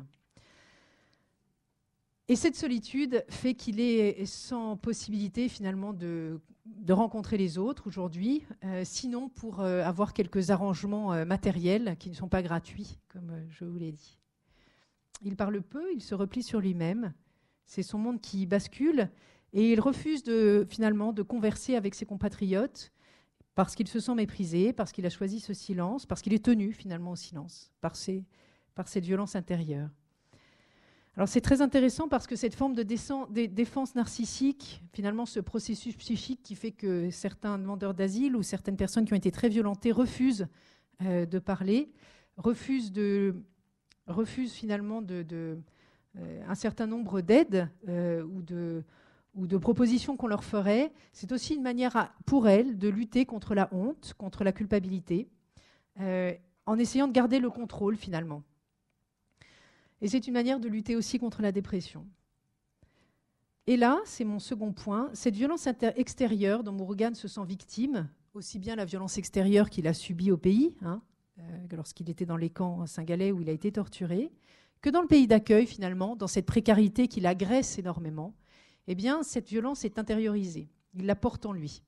Et cette solitude fait qu'il est sans possibilité finalement de, de rencontrer les autres aujourd'hui, euh, sinon pour euh, avoir quelques arrangements euh, matériels qui ne sont pas gratuits, comme euh, je vous l'ai dit. Il parle peu, il se replie sur lui-même, c'est son monde qui bascule, et il refuse de, finalement de converser avec ses compatriotes parce qu'il se sent méprisé, parce qu'il a choisi ce silence, parce qu'il est tenu finalement au silence, par, ses, par cette violence intérieure. Alors c'est très intéressant parce que cette forme de défense narcissique, finalement ce processus psychique qui fait que certains demandeurs d'asile ou certaines personnes qui ont été très violentées refusent euh, de parler, refusent, de, refusent finalement de, de, euh, un certain nombre d'aides euh, ou, de, ou de propositions qu'on leur ferait. C'est aussi une manière à, pour elles de lutter contre la honte, contre la culpabilité, euh, en essayant de garder le contrôle finalement. Et c'est une manière de lutter aussi contre la dépression. Et là, c'est mon second point, cette violence inter- extérieure dont Morgan se sent victime, aussi bien la violence extérieure qu'il a subie au pays, hein, euh, lorsqu'il était dans les camps Saint-Galais où il a été torturé, que dans le pays d'accueil finalement, dans cette précarité qui l'agresse énormément, eh bien cette violence est intériorisée, il la porte en lui.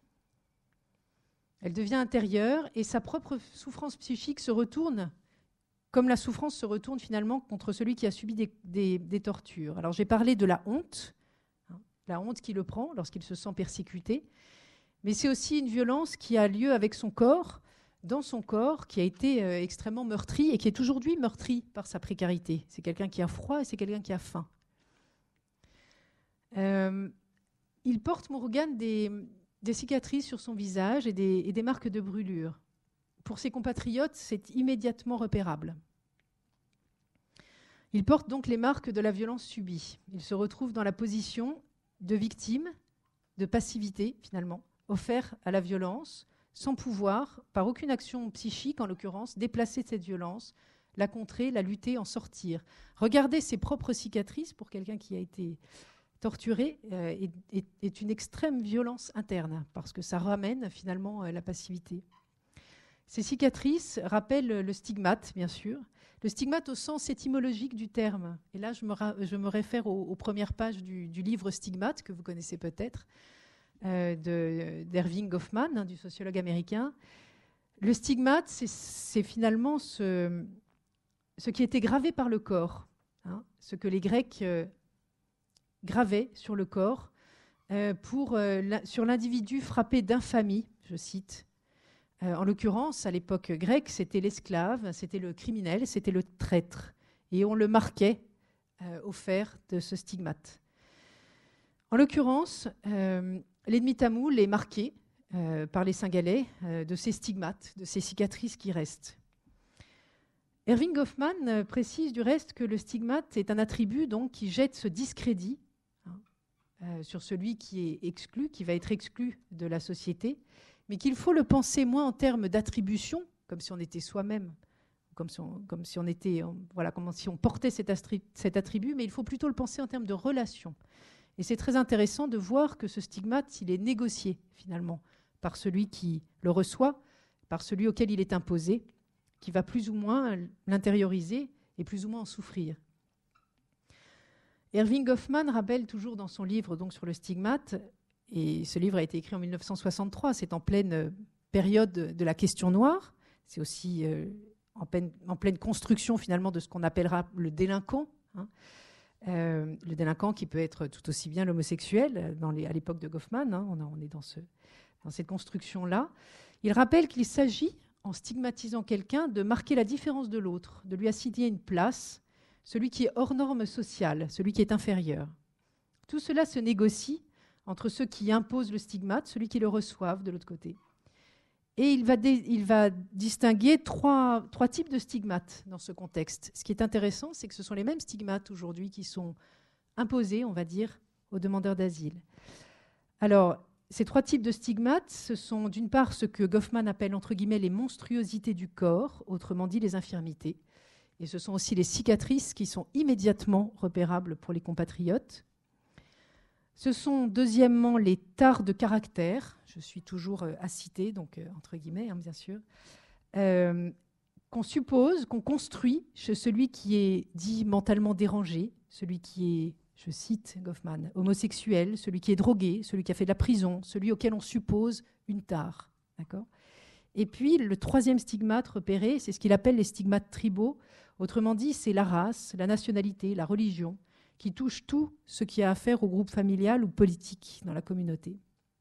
Elle devient intérieure et sa propre souffrance psychique se retourne comme la souffrance se retourne finalement contre celui qui a subi des, des, des tortures. Alors j'ai parlé de la honte, hein, la honte qui le prend lorsqu'il se sent persécuté, mais c'est aussi une violence qui a lieu avec son corps, dans son corps, qui a été euh, extrêmement meurtri et qui est aujourd'hui meurtri par sa précarité. C'est quelqu'un qui a froid et c'est quelqu'un qui a faim. Euh, il porte, Morgan, des, des cicatrices sur son visage et des, et des marques de brûlure. Pour ses compatriotes, c'est immédiatement repérable. Il porte donc les marques de la violence subie. Il se retrouve dans la position de victime, de passivité finalement, offert à la violence, sans pouvoir, par aucune action psychique en l'occurrence, déplacer cette violence, la contrer, la lutter, en sortir. Regarder ses propres cicatrices pour quelqu'un qui a été torturé euh, est, est, est une extrême violence interne, parce que ça ramène finalement euh, la passivité. Ces cicatrices rappellent le stigmate, bien sûr. Le stigmate au sens étymologique du terme. Et là, je me, ra- je me réfère aux, aux premières pages du, du livre Stigmate, que vous connaissez peut-être, euh, de, d'Erving Goffman, hein, du sociologue américain. Le stigmate, c'est, c'est finalement ce, ce qui était gravé par le corps, hein, ce que les Grecs euh, gravaient sur le corps euh, pour, euh, la, sur l'individu frappé d'infamie, je cite. Euh, en l'occurrence, à l'époque grecque, c'était l'esclave, c'était le criminel, c'était le traître. Et on le marquait euh, au fer de ce stigmate. En l'occurrence, euh, l'ennemi tamoul est marqué euh, par les Singhalais euh, de ces stigmates, de ces cicatrices qui restent. Erving Goffman euh, précise du reste que le stigmate est un attribut donc, qui jette ce discrédit hein, euh, sur celui qui est exclu, qui va être exclu de la société, mais qu'il faut le penser moins en termes d'attribution, comme si on était soi-même, comme si on, comme si on était, on, voilà, comme si on portait cet, astri, cet attribut, mais il faut plutôt le penser en termes de relation. Et c'est très intéressant de voir que ce stigmate, il est négocié finalement par celui qui le reçoit, par celui auquel il est imposé, qui va plus ou moins l'intérioriser et plus ou moins en souffrir. Erving Goffman rappelle toujours dans son livre donc, sur le stigmate, et ce livre a été écrit en mille neuf cent soixante-trois, c'est en pleine période de la question noire, c'est aussi euh, en, pleine, en pleine construction finalement de ce qu'on appellera le délinquant, hein. Euh, le délinquant qui peut être tout aussi bien l'homosexuel dans les, à l'époque de Goffman, hein, on, a, on est dans, ce, dans cette construction-là. Il rappelle qu'il s'agit, en stigmatisant quelqu'un, de marquer la différence de l'autre, de lui assigner une place, celui qui est hors norme sociale, celui qui est inférieur. Tout cela se négocie entre ceux qui imposent le stigmate, celui qui le reçoivent de l'autre côté. Et il va, dé, il va distinguer trois, trois types de stigmates dans ce contexte. Ce qui est intéressant, c'est que ce sont les mêmes stigmates aujourd'hui qui sont imposés, on va dire, aux demandeurs d'asile. Alors, ces trois types de stigmates, ce sont d'une part ce que Goffman appelle entre guillemets les monstruosités du corps, autrement dit les infirmités. Et ce sont aussi les cicatrices qui sont immédiatement repérables pour les compatriotes. Ce sont deuxièmement les tares de caractère, je suis toujours euh, à citer, donc euh, entre guillemets, hein, bien sûr, euh, qu'on suppose, qu'on construit chez celui qui est dit mentalement dérangé, celui qui est, je cite Goffman, homosexuel, celui qui est drogué, celui qui a fait de la prison, celui auquel on suppose une tare. D'accord ? Et puis le troisième stigmate repéré, c'est ce qu'il appelle les stigmates tribaux. Autrement dit, c'est la race, la nationalité, la religion, qui touche tout ce qui a affaire au groupe familial ou politique dans la communauté.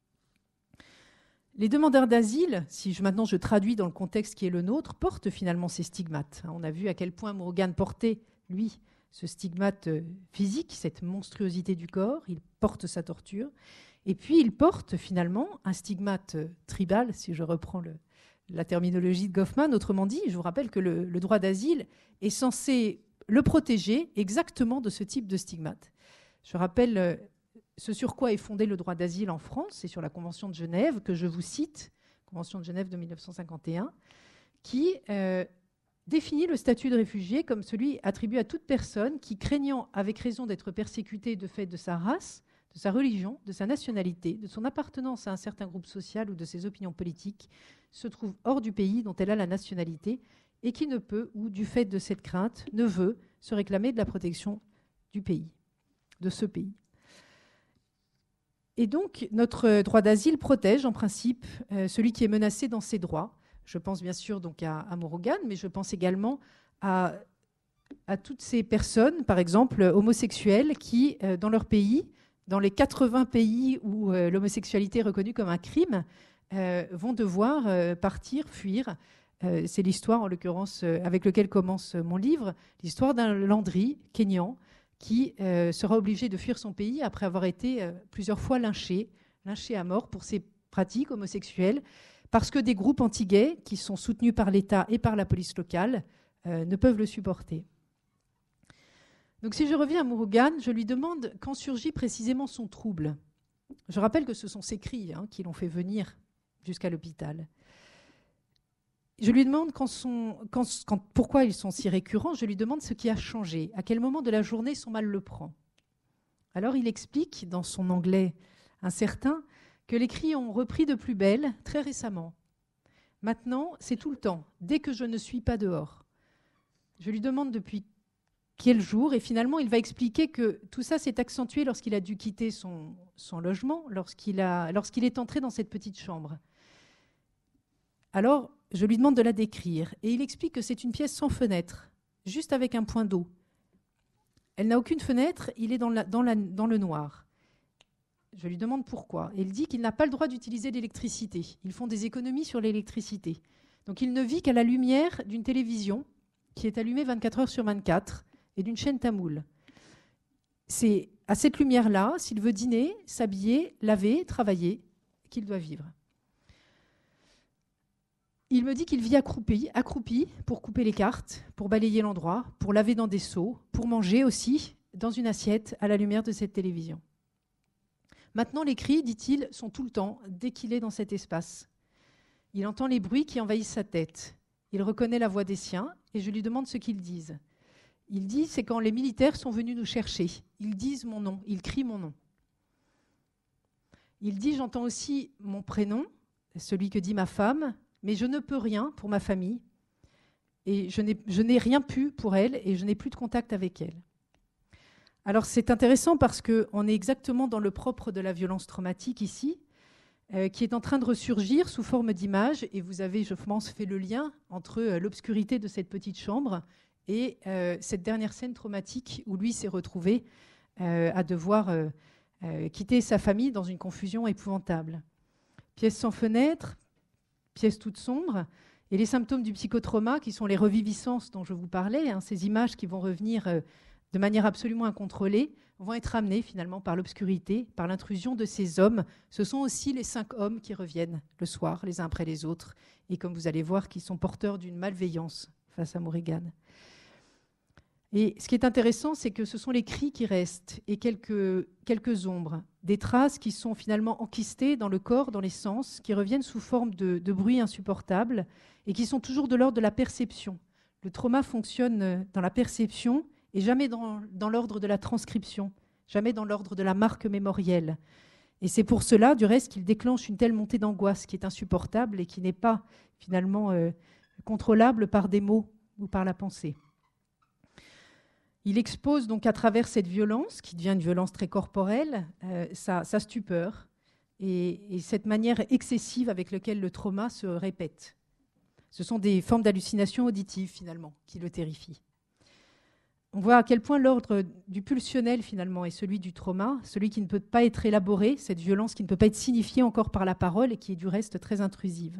Les demandeurs d'asile, si je, maintenant je traduis dans le contexte qui est le nôtre, portent finalement ces stigmates. On a vu à quel point Morgan portait, lui, ce stigmate physique, cette monstruosité du corps, il porte sa torture, et puis il porte finalement un stigmate tribal, si je reprends le, la terminologie de Goffman. Autrement dit, je vous rappelle que le, le droit d'asile est censé le protéger exactement de ce type de stigmate. Je rappelle euh, ce sur quoi est fondé le droit d'asile en France, c'est sur la Convention de Genève, que je vous cite, Convention de Genève de mille neuf cent cinquante et un, qui euh, définit le statut de réfugié comme celui attribué à toute personne qui, craignant avec raison d'être persécutée de fait de sa race, de sa religion, de sa nationalité, de son appartenance à un certain groupe social ou de ses opinions politiques, se trouve hors du pays dont elle a la nationalité, et qui ne peut, ou du fait de cette crainte, ne veut se réclamer de la protection du pays, de ce pays. Et donc, notre droit d'asile protège, en principe, euh, celui qui est menacé dans ses droits. Je pense bien sûr donc à, à Morgan, mais je pense également à, à toutes ces personnes, par exemple, homosexuelles, qui, euh, dans leur pays, dans les quatre-vingts pays où euh, l'homosexualité est reconnue comme un crime, euh, vont devoir euh, partir, fuir. Euh, c'est l'histoire, en l'occurrence, euh, avec laquelle commence mon livre, l'histoire d'un Landry kényan qui euh, sera obligé de fuir son pays après avoir été euh, plusieurs fois lynché, lynché à mort pour ses pratiques homosexuelles, parce que des groupes anti-gays, qui sont soutenus par l'État et par la police locale, euh, ne peuvent le supporter. Donc si je reviens à Murugan, je lui demande quand surgit précisément son trouble. Je rappelle que ce sont ses cris hein, qui l'ont fait venir jusqu'à l'hôpital. Je lui demande quand son, quand, quand, pourquoi ils sont si récurrents. Je lui demande ce qui a changé, à quel moment de la journée son mal le prend. Alors il explique, dans son anglais incertain, que les cris ont repris de plus belle très récemment. Maintenant, c'est tout le temps, dès que je ne suis pas dehors. Je lui demande depuis quel jour, et finalement il va expliquer que tout ça s'est accentué lorsqu'il a dû quitter son, son logement, lorsqu'il, a, lorsqu'il est entré dans cette petite chambre. Alors, je lui demande de la décrire, et il explique que c'est une pièce sans fenêtre, juste avec un point d'eau. Elle n'a aucune fenêtre, il est dans, la, dans, la, dans le noir. Je lui demande pourquoi. Et il dit qu'il n'a pas le droit d'utiliser l'électricité. Ils font des économies sur l'électricité. Donc il ne vit qu'à la lumière d'une télévision qui est allumée vingt-quatre heures sur vingt-quatre et d'une chaîne tamoule. c'est à cette lumière-là, s'il veut dîner, s'habiller, laver, travailler, qu'il doit vivre. Il me dit qu'il vit accroupi, accroupi pour couper les cartes, pour balayer l'endroit, pour laver dans des seaux, pour manger aussi dans une assiette à la lumière de cette télévision. Maintenant, les cris, dit-il, sont tout le temps dès qu'il est dans cet espace. Il entend les bruits qui envahissent sa tête. Il reconnaît la voix des siens et je lui demande ce qu'ils disent. Il dit, c'est quand les militaires sont venus nous chercher. Ils disent mon nom, ils crient mon nom. Il dit, j'entends aussi mon prénom, celui que dit ma femme, mais je ne peux rien pour ma famille et je n'ai, je n'ai rien pu pour elle et je n'ai plus de contact avec elle. Alors c'est intéressant parce qu'on est exactement dans le propre de la violence traumatique ici, euh, qui est en train de ressurgir sous forme d'images, et vous avez, je pense, fait le lien entre euh, l'obscurité de cette petite chambre et euh, cette dernière scène traumatique où lui s'est retrouvé euh, à devoir euh, euh, quitter sa famille dans une confusion épouvantable. Pièce sans fenêtre, pièce toute sombre, et les symptômes du psychotrauma qui sont les reviviscences dont je vous parlais, hein, ces images qui vont revenir euh, de manière absolument incontrôlée, vont être amenés finalement par l'obscurité, par l'intrusion de ces hommes. Ce sont aussi les cinq hommes qui reviennent le soir, les uns après les autres, et comme vous allez voir, qui sont porteurs d'une malveillance face à Morrigan. Et ce qui est intéressant, c'est que ce sont les cris qui restent, et quelques, quelques ombres, des traces qui sont finalement enquistées dans le corps, dans les sens, qui reviennent sous forme de, de bruits insupportables, et qui sont toujours de l'ordre de la perception. Le trauma fonctionne dans la perception, et jamais dans, dans l'ordre de la transcription, jamais dans l'ordre de la marque mémorielle. Et c'est pour cela, du reste, qu'il déclenche une telle montée d'angoisse qui est insupportable et qui n'est pas finalement euh, contrôlable par des mots ou par la pensée. Il expose donc à travers cette violence, qui devient une violence très corporelle, euh, sa, sa stupeur et, et cette manière excessive avec laquelle le trauma se répète. Ce sont des formes d'hallucination auditive finalement qui le terrifient. On voit à quel point l'ordre du pulsionnel, finalement, est celui du trauma, celui qui ne peut pas être élaboré, cette violence qui ne peut pas être signifiée encore par la parole et qui est du reste très intrusive.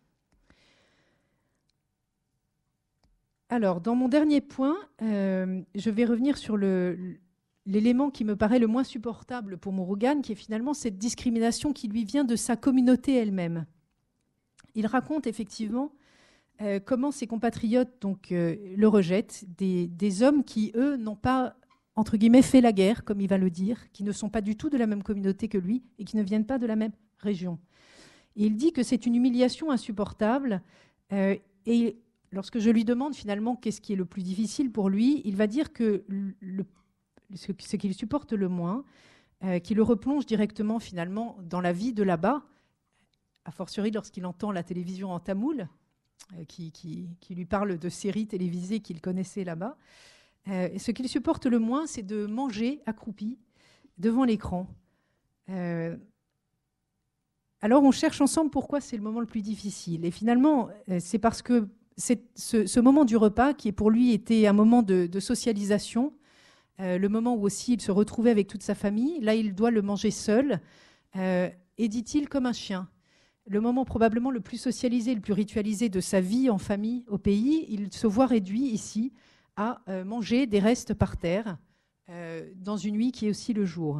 Alors, dans mon dernier point, euh, je vais revenir sur le, l'élément qui me paraît le moins supportable pour Morrigan, qui est finalement cette discrimination qui lui vient de sa communauté elle-même. Il raconte effectivement Euh, comment ses compatriotes donc, euh, le rejettent, des, des hommes qui, eux, n'ont pas, entre guillemets, fait la guerre, comme il va le dire, qui ne sont pas du tout de la même communauté que lui et qui ne viennent pas de la même région. Et il dit que c'est une humiliation insupportable. Euh, et lorsque je lui demande finalement qu'est-ce qui est le plus difficile pour lui, il va dire que le, ce, ce qu'il supporte le moins, euh, qui le replonge directement finalement dans la vie de là-bas, a fortiori lorsqu'il entend la télévision en tamoul, Qui, qui, qui lui parle de séries télévisées qu'il connaissait là-bas. Euh, et ce qu'il supporte le moins, c'est de manger accroupi devant l'écran. Euh, alors on cherche ensemble pourquoi c'est le moment le plus difficile. Et finalement, euh, c'est parce que c'est ce, ce moment du repas, qui pour lui était un moment de, de socialisation, euh, le moment où aussi il se retrouvait avec toute sa famille, là il doit le manger seul, euh, et dit-il comme un chien. Le moment probablement le plus socialisé, le plus ritualisé de sa vie en famille au pays, il se voit réduit ici à euh, manger des restes par terre euh, dans une nuit qui est aussi le jour.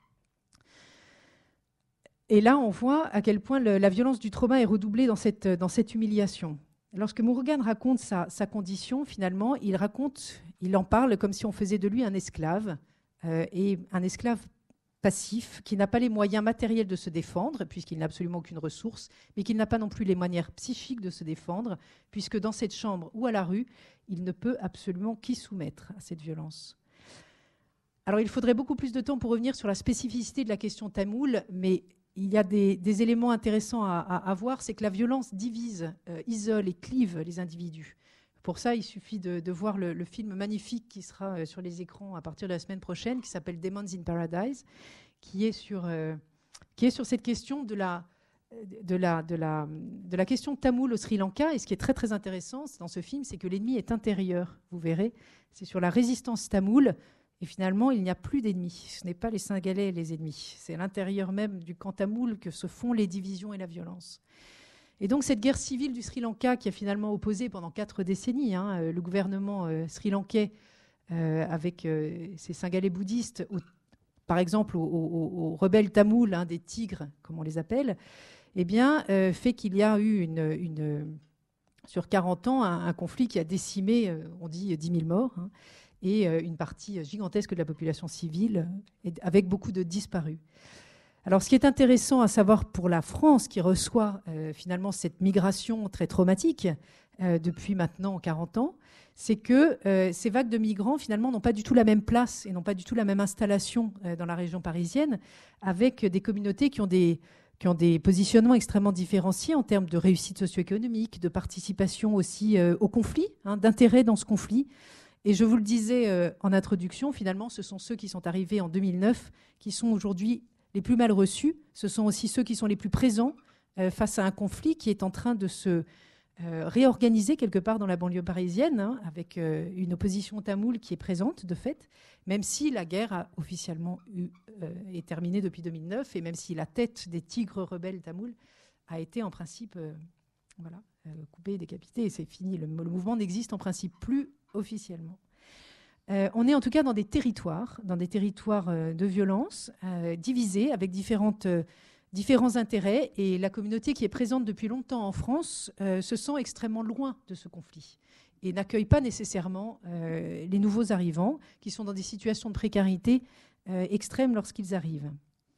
Et là, on voit à quel point le, la violence du trauma est redoublée dans cette, dans cette humiliation. Lorsque Morrigan raconte sa, sa condition, finalement, il raconte, il en parle comme si on faisait de lui un esclave, euh, et un esclave passif, qui n'a pas les moyens matériels de se défendre, puisqu'il n'a absolument aucune ressource, mais qu'il n'a pas non plus les moyens psychiques de se défendre, puisque dans cette chambre ou à la rue, il ne peut absolument qu'y soumettre à cette violence. Alors il faudrait beaucoup plus de temps pour revenir sur la spécificité de la question tamoule, mais il y a des, des éléments intéressants à, à, à voir, c'est que la violence divise, euh, isole et clive les individus. Pour ça, il suffit de, de voir le, le film magnifique qui sera euh, sur les écrans à partir de la semaine prochaine, qui s'appelle Demons in Paradise, qui est sur, euh, qui est sur cette question de la, de, la, de, la, de la question tamoule au Sri Lanka. Et ce qui est très, très intéressant dans ce film, c'est que l'ennemi est intérieur, vous verrez. C'est sur la résistance tamoule. Et finalement, il n'y a plus d'ennemis. Ce n'est pas les Singalais les ennemis. C'est à l'intérieur même du camp tamoul que se font les divisions et la violence. Et donc cette guerre civile du Sri Lanka qui a finalement opposé pendant quatre décennies hein, le gouvernement euh, sri-lankais euh, avec euh, ces Singhalais bouddhistes, au, par exemple aux, aux, aux rebelles tamouls, hein, des tigres, comme on les appelle, eh bien, euh, fait qu'il y a eu une, une, sur quarante ans un, un conflit qui a décimé, euh, on dit dix mille morts, hein, et euh, une partie gigantesque de la population civile, euh, avec beaucoup de disparus. Alors, ce qui est intéressant à savoir pour la France, qui reçoit euh, finalement cette migration très traumatique euh, depuis maintenant quarante ans, c'est que euh, ces vagues de migrants, finalement, n'ont pas du tout la même place et n'ont pas du tout la même installation euh, dans la région parisienne, avec des communautés qui ont des, qui ont des positionnements extrêmement différenciés en termes de réussite socio-économique, de participation aussi euh, au conflit, hein, d'intérêt dans ce conflit. Et je vous le disais euh, en introduction, finalement, ce sont ceux qui sont arrivés en deux mille neuf qui sont aujourd'hui les plus mal reçus. Ce sont aussi ceux qui sont les plus présents euh, face à un conflit qui est en train de se euh, réorganiser quelque part dans la banlieue parisienne, hein, avec euh, une opposition tamoule qui est présente de fait, même si la guerre a officiellement eu, euh, est terminée depuis deux mille neuf, et même si la tête des tigres rebelles tamouls a été en principe euh, voilà, euh, coupée, décapitée, et c'est fini. Le, le mouvement n'existe en principe plus officiellement. Euh, on est en tout cas dans des territoires, dans des territoires euh, de violence, euh, divisés avec différentes, euh, différents intérêts. Et la communauté qui est présente depuis longtemps en France euh, se sent extrêmement loin de ce conflit et n'accueille pas nécessairement euh, les nouveaux arrivants qui sont dans des situations de précarité euh, extrême lorsqu'ils arrivent.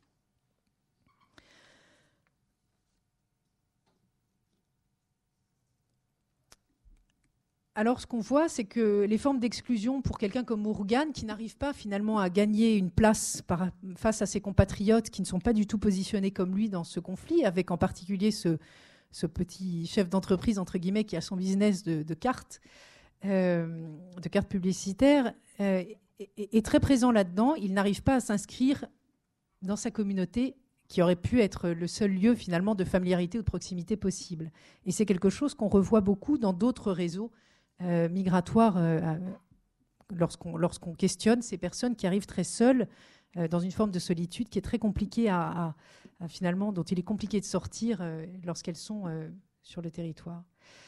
Alors, ce qu'on voit, c'est que les formes d'exclusion pour quelqu'un comme Morgan, qui n'arrive pas finalement à gagner une place par, face à ses compatriotes qui ne sont pas du tout positionnés comme lui dans ce conflit, avec en particulier ce, ce petit chef d'entreprise, entre guillemets, qui a son business de, de cartes, euh, de cartes publicitaires, euh, est, est très présent là-dedans. Il n'arrive pas à s'inscrire dans sa communauté qui aurait pu être le seul lieu finalement de familiarité ou de proximité possible. Et c'est quelque chose qu'on revoit beaucoup dans d'autres réseaux Euh, migratoire euh, lorsqu'on, lorsqu'on questionne ces personnes qui arrivent très seules euh, dans une forme de solitude qui est très compliquée à, à, à finalement, dont il est compliqué de sortir euh, lorsqu'elles sont euh, sur le territoire.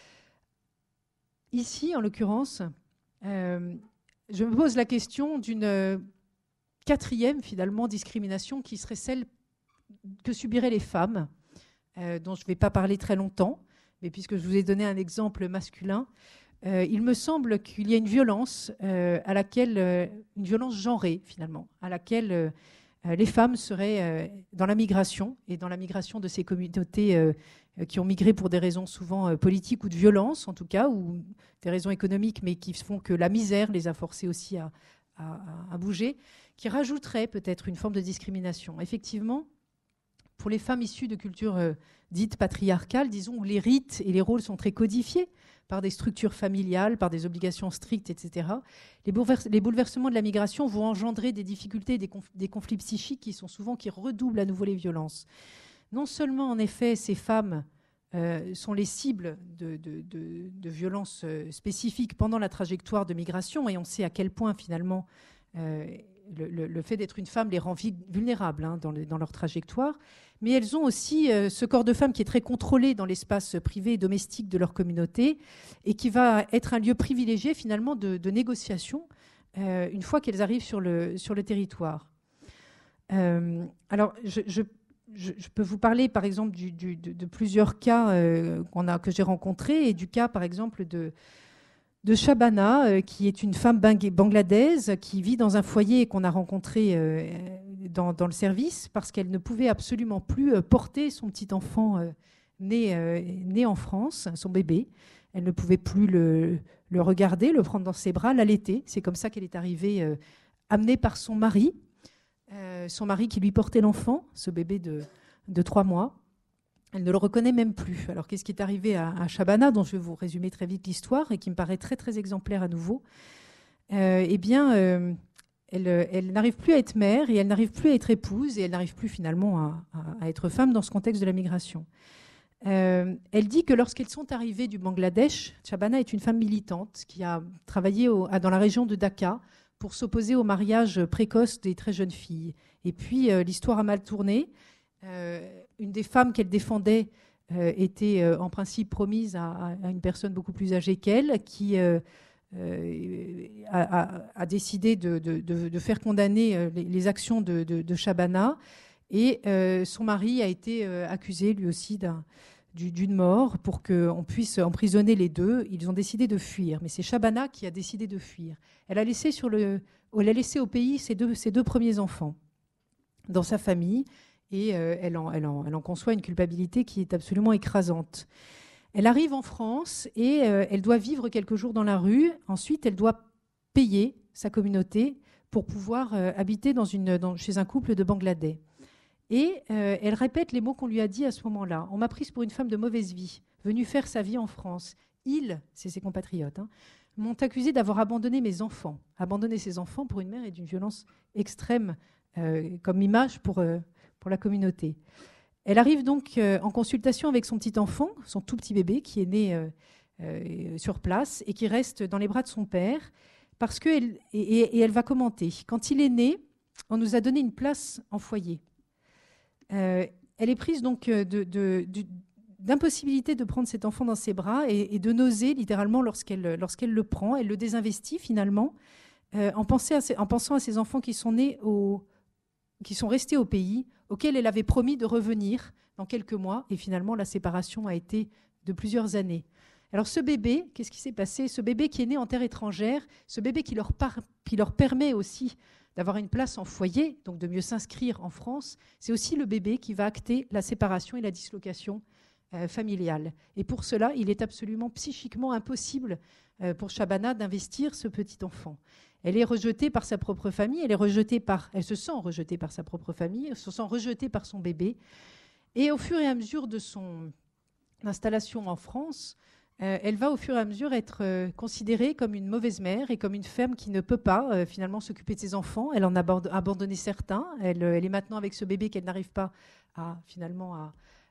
Ici, en l'occurrence, euh, je me pose la question d'une euh, quatrième finalement discrimination qui serait celle que subiraient les femmes, euh, dont je ne vais pas parler très longtemps, mais puisque je vous ai donné un exemple masculin. Euh, il me semble qu'il y a une violence euh, à laquelle, euh, une violence genrée finalement, à laquelle euh, les femmes seraient euh, dans la migration et dans la migration de ces communautés euh, qui ont migré pour des raisons souvent euh, politiques ou de violence en tout cas, ou des raisons économiques, mais qui font que la misère les a forcés aussi à, à, à bouger, qui rajouteraient peut-être une forme de discrimination. Effectivement, pour les femmes issues de cultures euh, dites patriarcales, disons, où les rites et les rôles sont très codifiés par des structures familiales, par des obligations strictes, et cetera, les, bouleverse- les bouleversements de la migration vont engendrer des difficultés, des, conf- des conflits psychiques qui sont souvent, qui redoublent à nouveau les violences. Non seulement, en effet, ces femmes euh, sont les cibles de, de, de, de violences euh, spécifiques pendant la trajectoire de migration, et on sait à quel point, finalement, euh, le, le, le fait d'être une femme les rend vulnérables hein, dans, le, dans leur trajectoire, mais elles ont aussi euh, ce corps de femme qui est très contrôlé dans l'espace privé et domestique de leur communauté et qui va être un lieu privilégié finalement de, de négociation euh, une fois qu'elles arrivent sur le, sur le territoire. Euh, alors, je, je, je, je peux vous parler par exemple du, du, de, de plusieurs cas euh, qu'on a, que j'ai rencontrés et du cas par exemple de de Shabana, euh, qui est une femme bangladaise qui vit dans un foyer qu'on a rencontré euh, dans, dans le service parce qu'elle ne pouvait absolument plus euh, porter son petit enfant euh, né, euh, né en France, son bébé. Elle ne pouvait plus le, le regarder, le prendre dans ses bras, l'allaiter. C'est comme ça qu'elle est arrivée, euh, amenée par son mari, euh, son mari qui lui portait l'enfant, ce bébé de, de trois mois. Elle ne le reconnaît même plus. Alors, qu'est-ce qui est arrivé à, à Shabana, dont je vais vous résumer très vite l'histoire et qui me paraît très, très exemplaire à nouveau. Euh, eh bien, euh, elle, elle n'arrive plus à être mère et elle n'arrive plus à être épouse et elle n'arrive plus finalement à, à, à être femme dans ce contexte de la migration. Euh, elle dit que lorsqu'elles sont arrivées du Bangladesh, Shabana est une femme militante qui a travaillé au, à, dans la région de Dhaka pour s'opposer au mariage précoce des très jeunes filles. Et puis, euh, l'histoire a mal tourné. Euh, une des femmes qu'elle défendait euh, était euh, en principe promise à, à une personne beaucoup plus âgée qu'elle, qui euh, euh, a, a, a décidé de, de, de, de faire condamner les, les actions de, de, de Shabana. Et euh, son mari a été euh, accusé lui aussi d'un, d'une mort pour qu'on puisse emprisonner les deux. Ils ont décidé de fuir. Mais c'est Shabana qui a décidé de fuir. Elle a laissé, sur le, elle a laissé au pays ses deux, ses deux premiers enfants dans sa famille. Et euh, elle, en, elle, en, elle en conçoit une culpabilité qui est absolument écrasante. Elle arrive en France et euh, elle doit vivre quelques jours dans la rue. Ensuite, elle doit payer sa communauté pour pouvoir euh, habiter dans une, dans, chez un couple de Bangladais. Et euh, elle répète les mots qu'on lui a dit à ce moment-là. On m'a prise pour une femme de mauvaise vie, venue faire sa vie en France. Ils, c'est ses compatriotes, hein, m'ont accusée d'avoir abandonné mes enfants. Abandonner ses enfants pour une mère est d'une violence extrême euh, comme image pour, euh, pour la communauté. Elle arrive donc euh, en consultation avec son petit enfant, son tout petit bébé qui est né euh, euh, sur place et qui reste dans les bras de son père parce que elle, et, et elle va commenter. Quand il est né, on nous a donné une place en foyer. Euh, elle est prise donc de, de, de, d'impossibilité de prendre cet enfant dans ses bras et, et de nausée littéralement lorsqu'elle, lorsqu'elle le prend. Elle le désinvestit finalement euh, en, à ses, en pensant à ces enfants qui sont nés au, qui sont restés au pays, auxquels elle avait promis de revenir dans quelques mois. Et finalement, la séparation a été de plusieurs années. Alors ce bébé, qu'est-ce qui s'est passé ? Ce bébé qui est né en terre étrangère, ce bébé qui leur, par, qui leur permet aussi d'avoir une place en foyer, donc de mieux s'inscrire en France, c'est aussi le bébé qui va acter la séparation et la dislocation euh, familiale. Et pour cela, il est absolument psychiquement impossible euh, pour Shabana d'investir ce petit enfant. Elle est rejetée par sa propre famille, elle est rejetée par, elle se sent rejetée par sa propre famille, elle se sent rejetée par son bébé. Et au fur et à mesure de son installation en France, Euh, elle va au fur et à mesure être euh, considérée comme une mauvaise mère et comme une femme qui ne peut pas euh, finalement s'occuper de ses enfants. Elle en a abord- abandonné certains. Elle, euh, elle est maintenant avec ce bébé qu'elle n'arrive pas à, finalement à,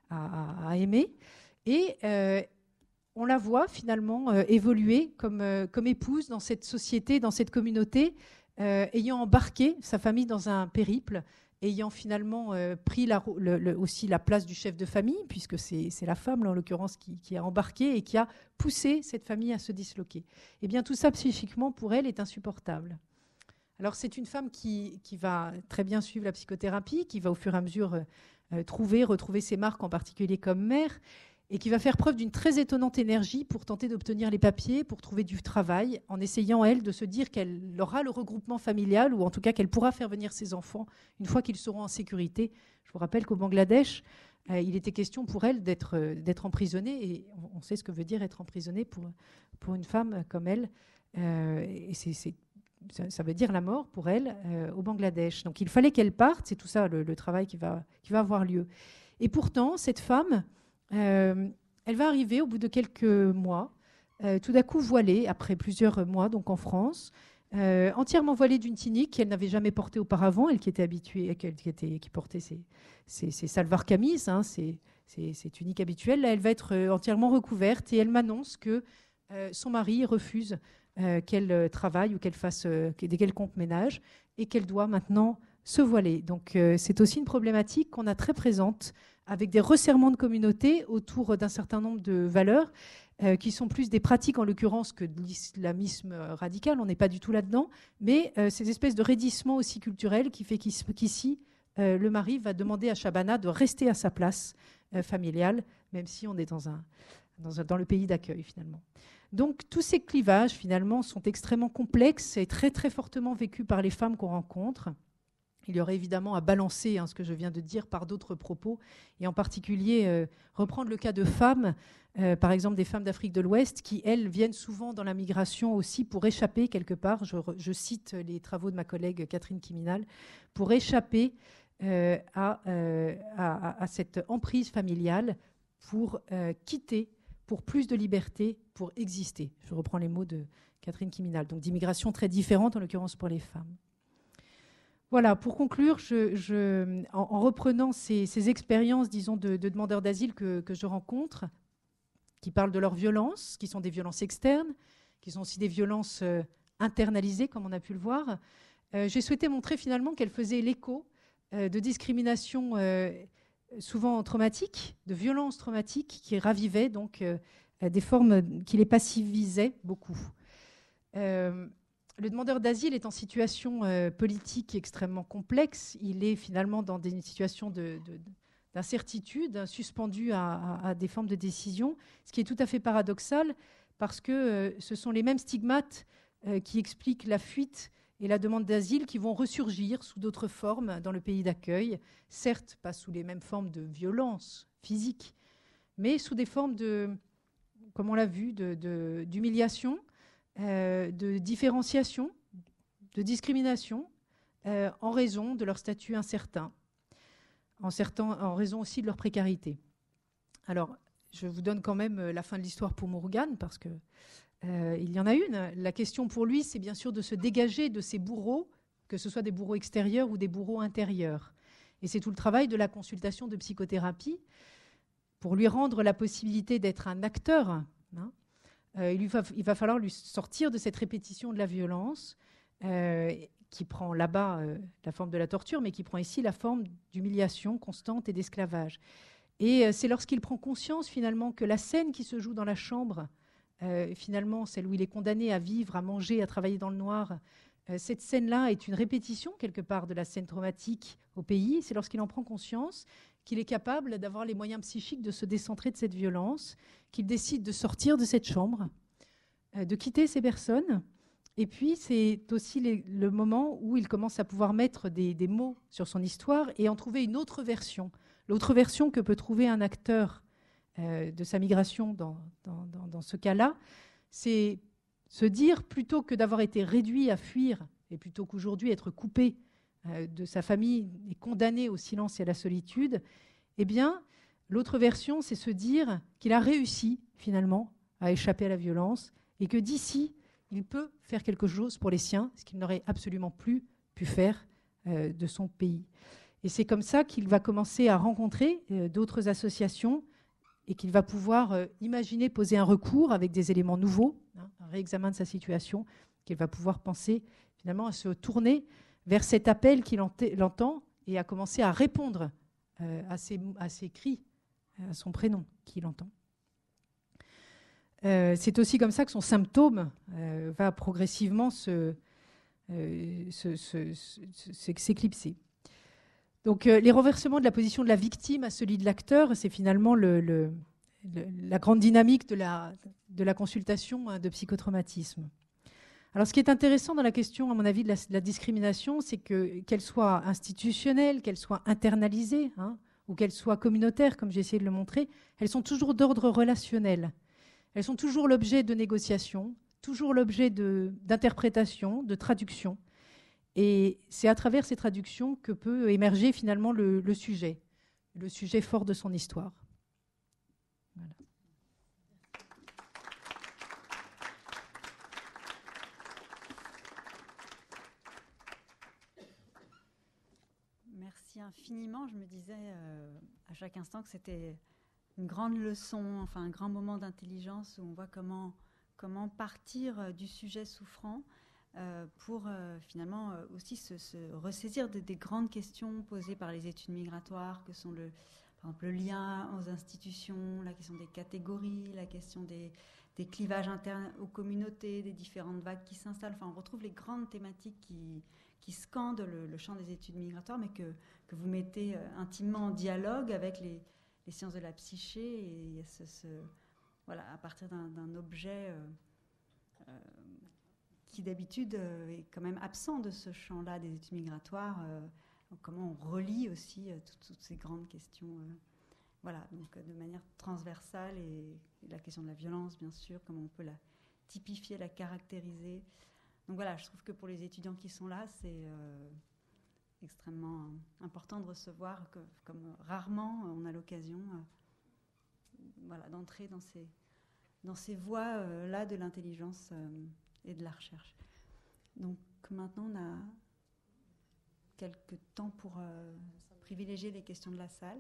à, à aimer. Et euh, on la voit finalement euh, évoluer comme, euh, comme épouse dans cette société, dans cette communauté, euh, ayant embarqué sa famille dans un périple, ayant finalement euh, pris la, le, le, aussi la place du chef de famille, puisque c'est, c'est la femme, là, en l'occurrence, qui, qui a embarqué et qui a poussé cette famille à se disloquer. Eh bien, tout ça, psychiquement, pour elle, est insupportable. Alors, c'est une femme qui, qui va très bien suivre la psychothérapie, qui va au fur et à mesure euh, trouver, retrouver ses marques, en particulier comme mère, et qui va faire preuve d'une très étonnante énergie pour tenter d'obtenir les papiers, pour trouver du travail, en essayant, elle, de se dire qu'elle aura le regroupement familial, ou en tout cas qu'elle pourra faire venir ses enfants une fois qu'ils seront en sécurité. Je vous rappelle qu'au Bangladesh, euh, il était question pour elle d'être, euh, d'être emprisonnée, et on sait ce que veut dire être emprisonnée pour, pour une femme comme elle. Euh, et c'est, c'est, ça, ça veut dire la mort pour elle euh, au Bangladesh. Donc il fallait qu'elle parte, c'est tout ça le, le travail qui va, qui va avoir lieu. Et pourtant, cette femme... Euh, elle va arriver au bout de quelques mois, euh, tout d'un coup voilée, après plusieurs mois donc en France, euh, entièrement voilée d'une tunique qu'elle n'avait jamais portée auparavant, elle qui était habituée, qu'elle, qui, était, qui portait ses, ses, ses salvar camis, hein, ses, ses, ses tuniques habituelles. Là, elle va être euh, entièrement recouverte et elle m'annonce que euh, son mari refuse euh, qu'elle euh, travaille ou qu'elle fasse euh, des quelconques ménages et qu'elle doit maintenant se voiler. Donc euh, c'est aussi une problématique qu'on a très présente avec des resserrements de communauté autour d'un certain nombre de valeurs euh, qui sont plus des pratiques, en l'occurrence, que de l'islamisme radical. On n'est pas du tout là-dedans. Mais euh, ces espèces de raidissement aussi culturels qui fait qu'ici, euh, le mari va demander à Shabana de rester à sa place euh, familiale, même si on est dans, un, dans, un, dans le pays d'accueil, finalement. Donc, tous ces clivages, finalement, sont extrêmement complexes et très, très fortement vécus par les femmes qu'on rencontre. Il y aurait évidemment à balancer hein, ce que je viens de dire par d'autres propos, et en particulier euh, reprendre le cas de femmes, euh, par exemple des femmes d'Afrique de l'Ouest, qui, elles, viennent souvent dans la migration aussi pour échapper quelque part, je, je cite les travaux de ma collègue Catherine Kiminal, pour échapper euh, à, euh, à, à cette emprise familiale, pour euh, quitter, pour plus de liberté, pour exister. Je reprends les mots de Catherine Kiminal, donc d'immigration très différente, en l'occurrence pour les femmes. Voilà, pour conclure, je, je, en, en reprenant ces, ces expériences, disons, de, de demandeurs d'asile que, que je rencontre, qui parlent de leurs violences, qui sont des violences externes, qui sont aussi des violences euh, internalisées, comme on a pu le voir, euh, j'ai souhaité montrer finalement qu'elles faisaient l'écho euh, de discriminations euh, souvent traumatiques, de violences traumatiques, qui ravivaient donc euh, des formes qui les passivisaient beaucoup. Euh, le demandeur d'asile est en situation euh, politique extrêmement complexe. Il est finalement dans des situations de, de, d'incertitude, suspendu à, à, à des formes de décision, ce qui est tout à fait paradoxal parce que euh, ce sont les mêmes stigmates euh, qui expliquent la fuite et la demande d'asile qui vont ressurgir sous d'autres formes dans le pays d'accueil, certes pas sous les mêmes formes de violence physique, mais sous des formes de, comme on l'a vu, de, de, d'humiliation, euh, de différenciation, de discrimination, euh, en raison de leur statut incertain, en, certain, en raison aussi de leur précarité. Alors, je vous donne quand même la fin de l'histoire pour Morgan, parce que euh, il y en a une. La question pour lui, c'est bien sûr de se dégager de ces bourreaux, que ce soit des bourreaux extérieurs ou des bourreaux intérieurs. Et c'est tout le travail de la consultation de psychothérapie, pour lui rendre la possibilité d'être un acteur. Hein. Euh, il, lui va, il va falloir lui sortir de cette répétition de la violence, euh, qui prend là-bas euh, la forme de la torture, mais qui prend ici la forme d'humiliation constante et d'esclavage. Et euh, c'est lorsqu'il prend conscience finalement que la scène qui se joue dans la chambre, euh, finalement celle où il est condamné à vivre, à manger, à travailler dans le noir, euh, cette scène-là est une répétition quelque part de la scène traumatique au pays. C'est lorsqu'il en prend conscience qu'il est capable d'avoir les moyens psychiques de se décentrer de cette violence, qu'il décide de sortir de cette chambre, euh, de quitter ces personnes. Et puis, c'est aussi les, le moment où il commence à pouvoir mettre des, des mots sur son histoire et en trouver une autre version. L'autre version que peut trouver un acteur euh, de sa migration dans, dans, dans, dans ce cas-là, c'est se dire, plutôt que d'avoir été réduit à fuir, et plutôt qu'aujourd'hui être coupé euh, de sa famille et condamné au silence et à la solitude, eh bien, l'autre version, c'est se dire qu'il a réussi, finalement, à échapper à la violence et que d'ici, il peut faire quelque chose pour les siens, ce qu'il n'aurait absolument plus pu faire euh, de son pays. Et c'est comme ça qu'il va commencer à rencontrer euh, d'autres associations et qu'il va pouvoir euh, imaginer poser un recours avec des éléments nouveaux, hein, un réexamen de sa situation, qu'il va pouvoir penser finalement à se tourner vers cet appel qu'il entend et à commencer à répondre euh, à, ses, à ses cris, à son prénom qu'il entend. Euh, c'est aussi comme ça que son symptôme euh, va progressivement se, euh, se, se, se, se, s'éclipser. Donc euh, les renversements de la position de la victime à celui de l'acteur, c'est finalement le, le, le, la grande dynamique de la, de la consultation hein, de psychotraumatisme. Alors ce qui est intéressant dans la question, à mon avis, de la, de la discrimination, c'est que, qu'elle soit institutionnelle, qu'elle soit internalisée, hein, ou qu'elle soit communautaire, comme j'ai essayé de le montrer, elles sont toujours d'ordre relationnel. Elles sont toujours l'objet de négociations, toujours l'objet de, d'interprétation, de traduction. Et c'est à travers ces traductions que peut émerger finalement le, le sujet, le sujet fort de son histoire. Voilà. Merci infiniment. Je me disais euh, à chaque instant que c'était une grande leçon, enfin un grand moment d'intelligence où on voit comment, comment partir du sujet souffrant euh, pour euh, finalement euh, aussi se, se ressaisir des, des grandes questions posées par les études migratoires, que sont le, par exemple, le lien aux institutions, la question des catégories, la question des, des clivages internes aux communautés, des différentes vagues qui s'installent. Enfin, on retrouve les grandes thématiques qui, qui scandent le, le champ des études migratoires, mais que, que vous mettez euh, intimement en dialogue avec les les sciences de la psyché, et ce, ce, voilà, à partir d'un, d'un objet euh, euh, qui d'habitude euh, est quand même absent de ce champ-là des études migratoires, euh, comment on relie aussi euh, toutes, toutes ces grandes questions, euh, voilà, donc euh, de manière transversale, et, et la question de la violence, bien sûr, comment on peut la typifier, la caractériser. Donc voilà, je trouve que pour les étudiants qui sont là, c'est euh, extrêmement important de recevoir, que, comme rarement on a l'occasion euh, voilà, d'entrer dans ces, dans ces voies-là euh, de l'intelligence euh, et de la recherche. Donc maintenant, on a quelques temps pour euh, privilégier les questions de la salle.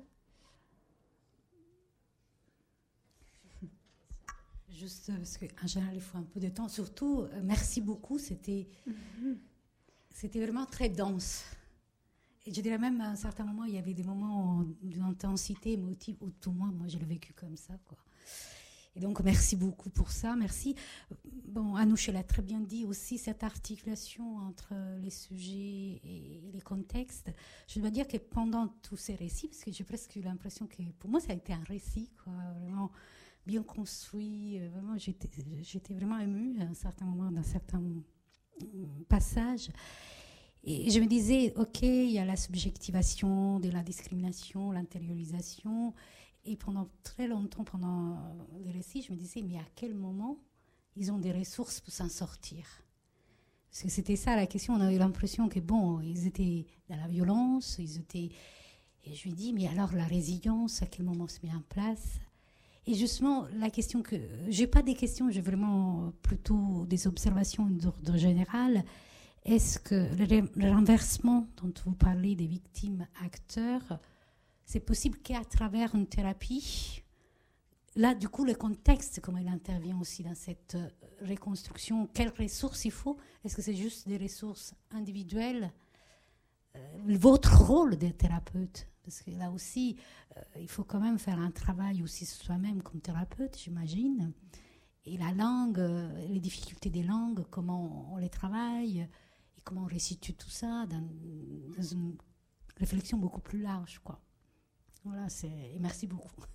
Juste parce qu'en général, il faut un peu de temps. Surtout, euh, merci beaucoup, c'était, mm-hmm. c'était vraiment très dense. Et je dirais même, à un certain moment, il y avait des moments d'intensité émotive, ou tout moins, moi, je l'ai vécu comme ça, quoi. Et donc, merci beaucoup pour ça. Merci. Bon, Anouche l'a très bien dit aussi, cette articulation entre les sujets et les contextes. Je dois dire que pendant tous ces récits, parce que j'ai presque eu l'impression que pour moi, ça a été un récit, quoi, vraiment bien construit. Vraiment, j'étais, j'étais vraiment émue à un certain moment, dans certains passages. Et je me disais, OK, il y a la subjectivation de la discrimination, l'intériorisation. Et pendant très longtemps, pendant les récits, je me disais, mais à quel moment ils ont des ressources pour s'en sortir? Parce que c'était ça la question. On avait l'impression que, bon, ils étaient dans la violence, ils étaient... Et je me dis, mais alors la résilience, à quel moment se met en place? Et justement, la question que... J'ai pas des questions, j'ai vraiment plutôt des observations d'ordre général. Est-ce que le renversement dont vous parlez des victimes-acteurs, c'est possible qu'à travers une thérapie, là, du coup, le contexte, comment il intervient aussi dans cette reconstruction, quelles ressources il faut? Est-ce que c'est juste des ressources individuelles? euh, Votre rôle de thérapeute, parce que là aussi, euh, il faut quand même faire un travail aussi sur soi-même comme thérapeute, j'imagine. Et la langue, euh, les difficultés des langues, comment on les travaille, et comment on restitue tout ça dans, dans une réflexion beaucoup plus large, quoi. Voilà, c'est... Et merci beaucoup. Vous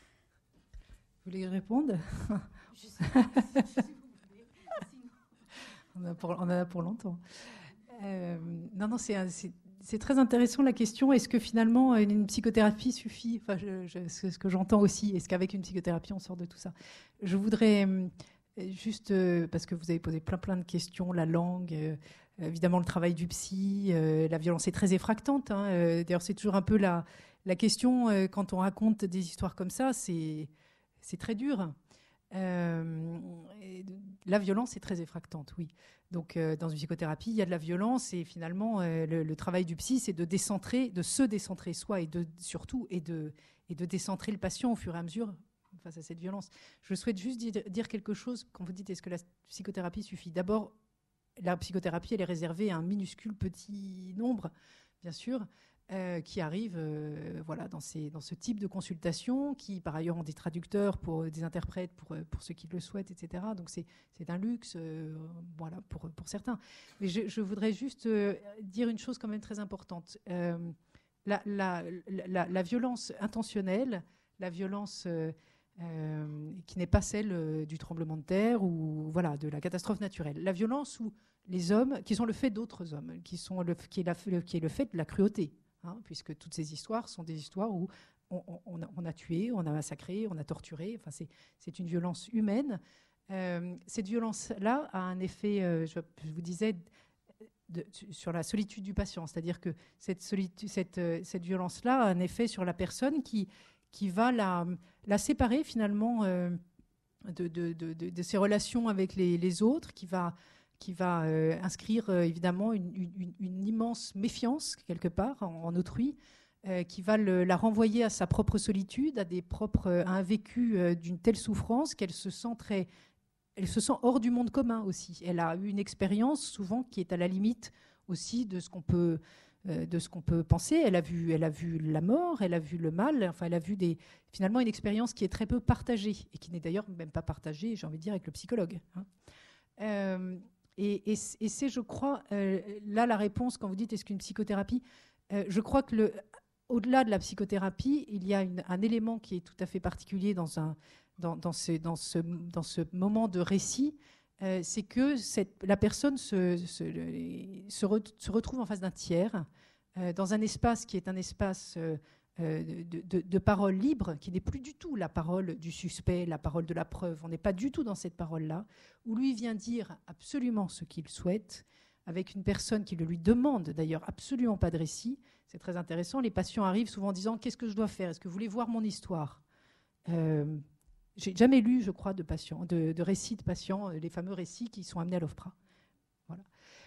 voulez répondre? Je sais pas si vous voulez. on, a pour, on en a pour longtemps. Euh, non, non, c'est, un, c'est, c'est très intéressant la question. Est-ce que finalement une, une psychothérapie suffit? Enfin, je, je, c'est ce que j'entends aussi. Est-ce qu'avec une psychothérapie on sort de tout ça? Je voudrais euh, juste, euh, parce que vous avez posé plein plein de questions, la langue, euh, évidemment le travail du psy, euh, la violence est très effractante. Hein, euh, d'ailleurs, c'est toujours un peu la, la question euh, quand on raconte des histoires comme ça, c'est, c'est très dur. Euh, la violence est très effractante, oui. Donc, euh, dans une psychothérapie, il y a de la violence et finalement, euh, le, le travail du psy, c'est de décentrer, de se décentrer soi et de, surtout, et de, et de décentrer le patient au fur et à mesure face à cette violence. Je souhaite juste dire, dire quelque chose quand vous dites est-ce que la psychothérapie suffit. D'abord, la psychothérapie, elle est réservée à un minuscule petit nombre, bien sûr, Euh, qui arrivent euh, voilà, dans, ces, dans ce type de consultation, qui par ailleurs ont des traducteurs, pour, des interprètes pour, pour ceux qui le souhaitent, et cetera. Donc c'est, c'est un luxe euh, voilà, pour, pour certains. Mais je, je voudrais juste euh, dire une chose quand même très importante. Euh, la, la, la, la violence intentionnelle, la violence euh, euh, qui n'est pas celle euh, du tremblement de terre ou voilà, de la catastrophe naturelle. La violence où les hommes, qui sont le fait d'autres hommes, qui, sont le, qui, est la, qui est le fait de la cruauté. Hein, puisque toutes ces histoires sont des histoires où on, on, a, on a tué, on a massacré, on a torturé. Enfin, c'est, c'est une violence humaine. Euh, cette violence-là a un effet, euh, je, je vous disais, de, sur la solitude du patient. C'est-à-dire que cette, solitude, cette, cette violence-là a un effet sur la personne qui, qui va la, la séparer finalement euh, de, de, de, de, de ses relations avec les, les autres, qui va... qui va euh, inscrire euh, évidemment une, une, une immense méfiance quelque part en, en autrui, euh, qui va le, la renvoyer à sa propre solitude, à, des propres, à un vécu euh, d'une telle souffrance qu'elle se sent très, elle se sent hors du monde commun aussi. Elle a eu une expérience souvent qui est à la limite aussi de ce qu'on peut, euh, de ce qu'on peut penser. Elle a vu, elle a vu la mort, elle a vu le mal. Enfin, elle a vu des, finalement une expérience qui est très peu partagée et qui n'est d'ailleurs même pas partagée, j'ai envie de dire, avec le psychologue. Hein. Euh, Et, et, et c'est, je crois, euh, là la réponse quand vous dites est-ce qu'une psychothérapie, euh, je crois que le, au-delà de la psychothérapie, il y a une, un élément qui est tout à fait particulier dans, un, dans, dans, ce, dans, ce, dans ce moment de récit, euh, c'est que cette, la personne se, se, se, re, se retrouve en face d'un tiers, euh, dans un espace qui est un espace euh, de, de, de parole libre, qui n'est plus du tout la parole du suspect, la parole de la preuve. On n'est pas du tout dans cette parole-là, où lui vient dire absolument ce qu'il souhaite, avec une personne qui le lui demande d'ailleurs absolument pas de récit. C'est très intéressant. Les patients arrivent souvent en disant « Qu'est-ce que je dois faire? Est-ce que vous voulez voir mon histoire ?» euh, J'ai jamais lu, je crois, de, patients, de, de récits de patients, les fameux récits qui sont amenés à l'O F P R A. Voilà.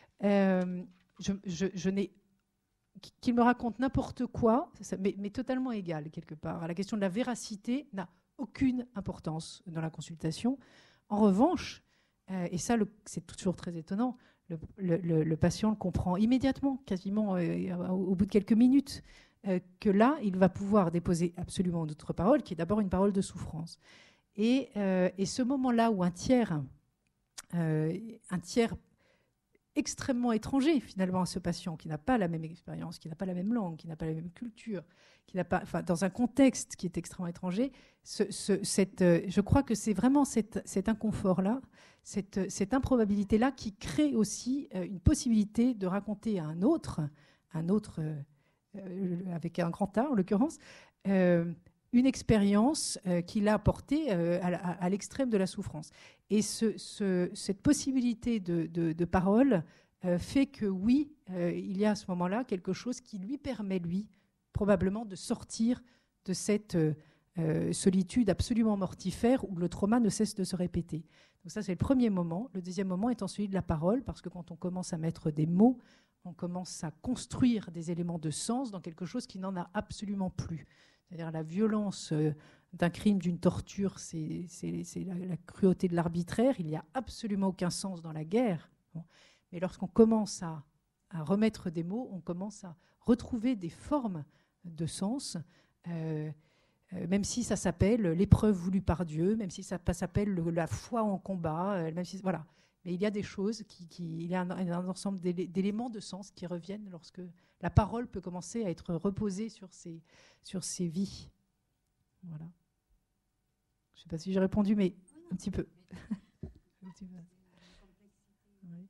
Euh, je, je, je n'ai qu'il me raconte n'importe quoi, mais, mais totalement égal quelque part. La question de la véracité n'a aucune importance dans la consultation. En revanche, euh, et ça le, c'est toujours très étonnant, le, le, le, le patient le comprend immédiatement, quasiment euh, au, au bout de quelques minutes, euh, que là, il va pouvoir déposer absolument d'autres paroles, qui est d'abord une parole de souffrance. Et, euh, et ce moment-là où un tiers, euh, un tiers extrêmement étranger finalement à ce patient, qui n'a pas la même expérience, qui n'a pas la même langue, qui n'a pas la même culture, qui n'a pas, enfin, dans un contexte qui est extrêmement étranger, ce, ce, cette, euh, je crois que c'est vraiment cette, cet inconfort-là, cette, cette improbabilité-là qui crée aussi euh, une possibilité de raconter à un autre, un autre euh, euh, avec un grand A en l'occurrence, euh, une expérience euh, qu'il a apportée euh, à, à, à l'extrême de la souffrance. Et ce, ce, cette possibilité de, de, de parole euh, fait que oui, euh, il y a à ce moment-là quelque chose qui lui permet, lui, probablement de sortir de cette euh, euh, solitude absolument mortifère où le trauma ne cesse de se répéter. Donc ça, c'est le premier moment. Le deuxième moment étant celui de la parole, parce que quand on commence à mettre des mots, on commence à construire des éléments de sens dans quelque chose qui n'en a absolument plus. C'est-à-dire la violence euh, d'un crime, d'une torture, c'est, c'est, c'est la, la cruauté de l'arbitraire. Il n'y a absolument aucun sens dans la guerre. Bon. Mais lorsqu'on commence à, à remettre des mots, on commence à retrouver des formes de sens, euh, euh, même si ça s'appelle l'épreuve voulue par Dieu, même si ça s'appelle le, la foi en combat, euh, même si, voilà. Mais il y a des choses, qui, qui, il y a un, un ensemble d'éléments de sens qui reviennent lorsque la parole peut commencer à être reposée sur ses, sur ses vies. Voilà. Je ne sais pas si j'ai répondu, mais un petit peu. un petit peu. Oui.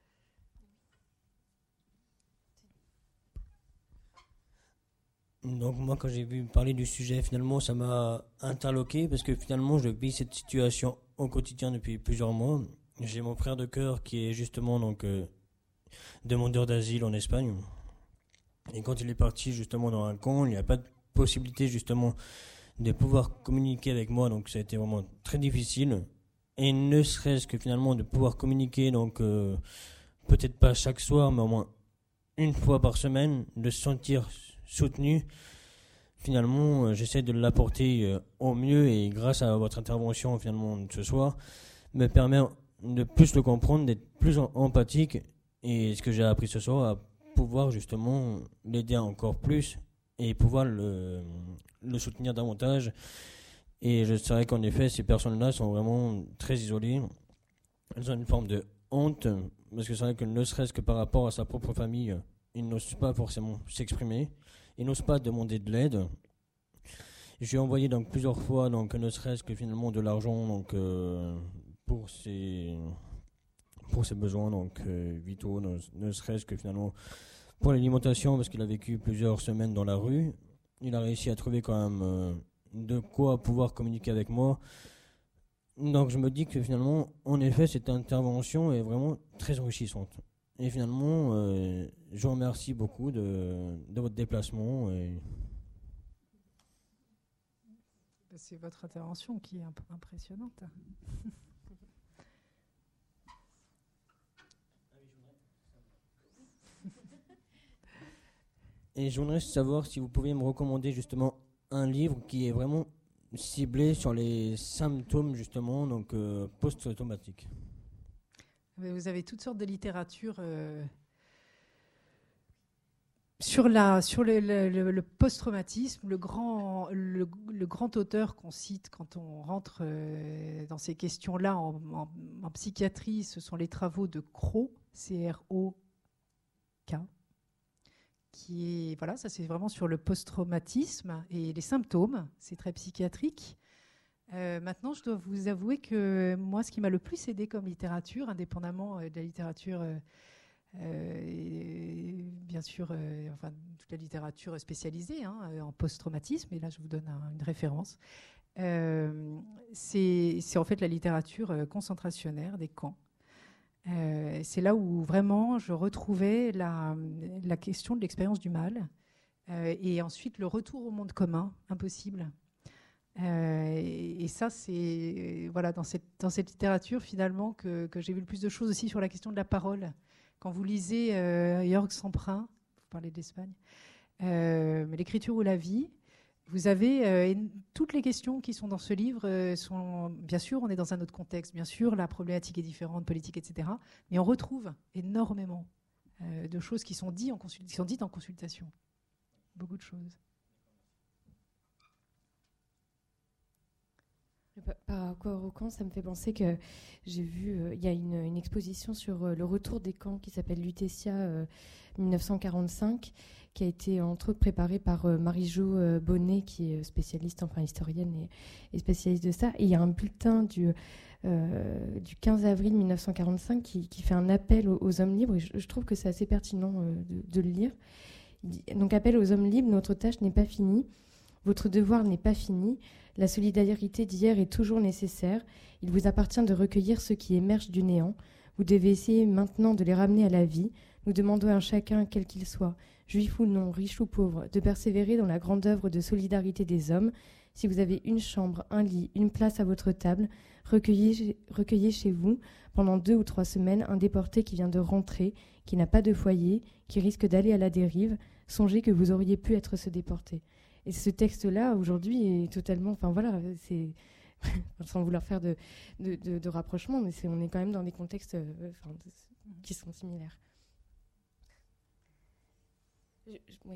Donc moi, quand j'ai vu parler du sujet, finalement, ça m'a interloqué parce que finalement, je vis cette situation au quotidien depuis plusieurs mois. J'ai mon frère de cœur qui est justement donc euh, demandeur d'asile en Espagne. Et quand il est parti justement dans un camp, il n'y a pas de possibilité justement de pouvoir communiquer avec moi. Donc ça a été vraiment très difficile. Et ne serait-ce que finalement de pouvoir communiquer, donc euh, peut-être pas chaque soir, mais au moins une fois par semaine, de se sentir soutenu. Finalement, euh, j'essaie de l'apporter euh, au mieux et grâce à votre intervention finalement de ce soir, me permet de plus le comprendre, d'être plus en- empathique et ce que j'ai appris ce soir, à pouvoir justement l'aider encore plus et pouvoir le, le soutenir davantage. Et je sais qu'en effet, ces personnes-là sont vraiment très isolées. Elles ont une forme de honte, parce que c'est vrai que ne serait-ce que par rapport à sa propre famille, ils n'osent pas forcément s'exprimer, ils n'osent pas demander de l'aide. J'ai envoyé donc plusieurs fois, donc ne serait-ce que finalement de l'argent, donc euh, pour ses pour ses besoins donc euh, vitaux, ne, ne serait-ce que finalement pour l'alimentation, parce qu'il a vécu plusieurs semaines dans la rue. Il a réussi à trouver quand même euh, de quoi pouvoir communiquer avec moi. Donc je me dis que finalement, en effet, cette intervention est vraiment très enrichissante. Et finalement, euh, je vous remercie beaucoup de, de votre déplacement. Et C'est votre intervention qui est imp- impressionnante. Et je voudrais savoir si vous pouviez me recommander justement un livre qui est vraiment ciblé sur les symptômes justement donc euh, post-traumatiques. Mais vous avez toutes sortes de littérature euh, sur, la, sur le, le- le- le post-traumatisme. Le grand, le, le grand auteur qu'on cite quand on rentre euh, dans ces questions-là en, en- en psychiatrie, ce sont les travaux de Croc, C R O K, qui est, voilà, ça c'est vraiment sur le post-traumatisme et les symptômes, c'est très psychiatrique. Euh, maintenant, je dois vous avouer que moi, ce qui m'a le plus aidé comme littérature, indépendamment euh, de la littérature, euh, euh, et bien sûr, euh, enfin, toute la littérature spécialisée hein, euh, en post-traumatisme, et là je vous donne un- une référence, euh, c'est c'est en fait la littérature euh, concentrationnaire des camps. Euh, c'est là où vraiment je retrouvais la, la question de l'expérience du mal euh, et ensuite le retour au monde commun, impossible. Euh, et, et ça, c'est voilà, dans cette, dans cette littérature finalement que, que j'ai vu le plus de choses aussi sur la question de la parole. Quand vous lisez euh, Jörg Samprin, vous parlez de l'Espagne, euh, mais l'écriture ou la vie, vous avez euh, une- toutes les questions qui sont dans ce livre euh, sont, bien sûr, on est dans un autre contexte, bien sûr, la problématique est différente, politique, et cetera. Mais on retrouve énormément euh, de choses qui sont, dites en consul- qui sont dites en consultation. Beaucoup de choses. Par rapport au camp, ça me fait penser que j'ai vu, il euh, y a une, une exposition sur euh, le retour des camps qui s'appelle Lutetia euh, mille neuf cent quarante-cinq, qui a été entre autres préparée par euh, Marie-Jo euh, Bonnet, qui est spécialiste, enfin historienne et, et spécialiste de ça. Et il y a un bulletin du, euh, du quinze avril mille neuf cent quarante-cinq qui, qui fait un appel aux, aux hommes libres, et je, je trouve que c'est assez pertinent euh, de, de le lire. Il dit, donc, appel aux hommes libres, notre tâche n'est pas finie, votre devoir n'est pas fini. La solidarité d'hier est toujours nécessaire. Il vous appartient de recueillir ceux qui émergent du néant. Vous devez essayer maintenant de les ramener à la vie. Nous demandons à chacun, quel qu'il soit, juif ou non, riche ou pauvre, de persévérer dans la grande œuvre de solidarité des hommes. Si vous avez une chambre, un lit, une place à votre table, recueillez, recueillez chez vous, pendant deux ou trois semaines, un déporté qui vient de rentrer, qui n'a pas de foyer, qui risque d'aller à la dérive. Songez que vous auriez pu être ce déporté. Et ce texte-là, aujourd'hui, est totalement... Enfin, voilà, c'est... sans vouloir faire de, de, de, de rapprochement, mais c'est, on est quand même dans des contextes euh, enfin, de, qui sont similaires. Je, je, oui.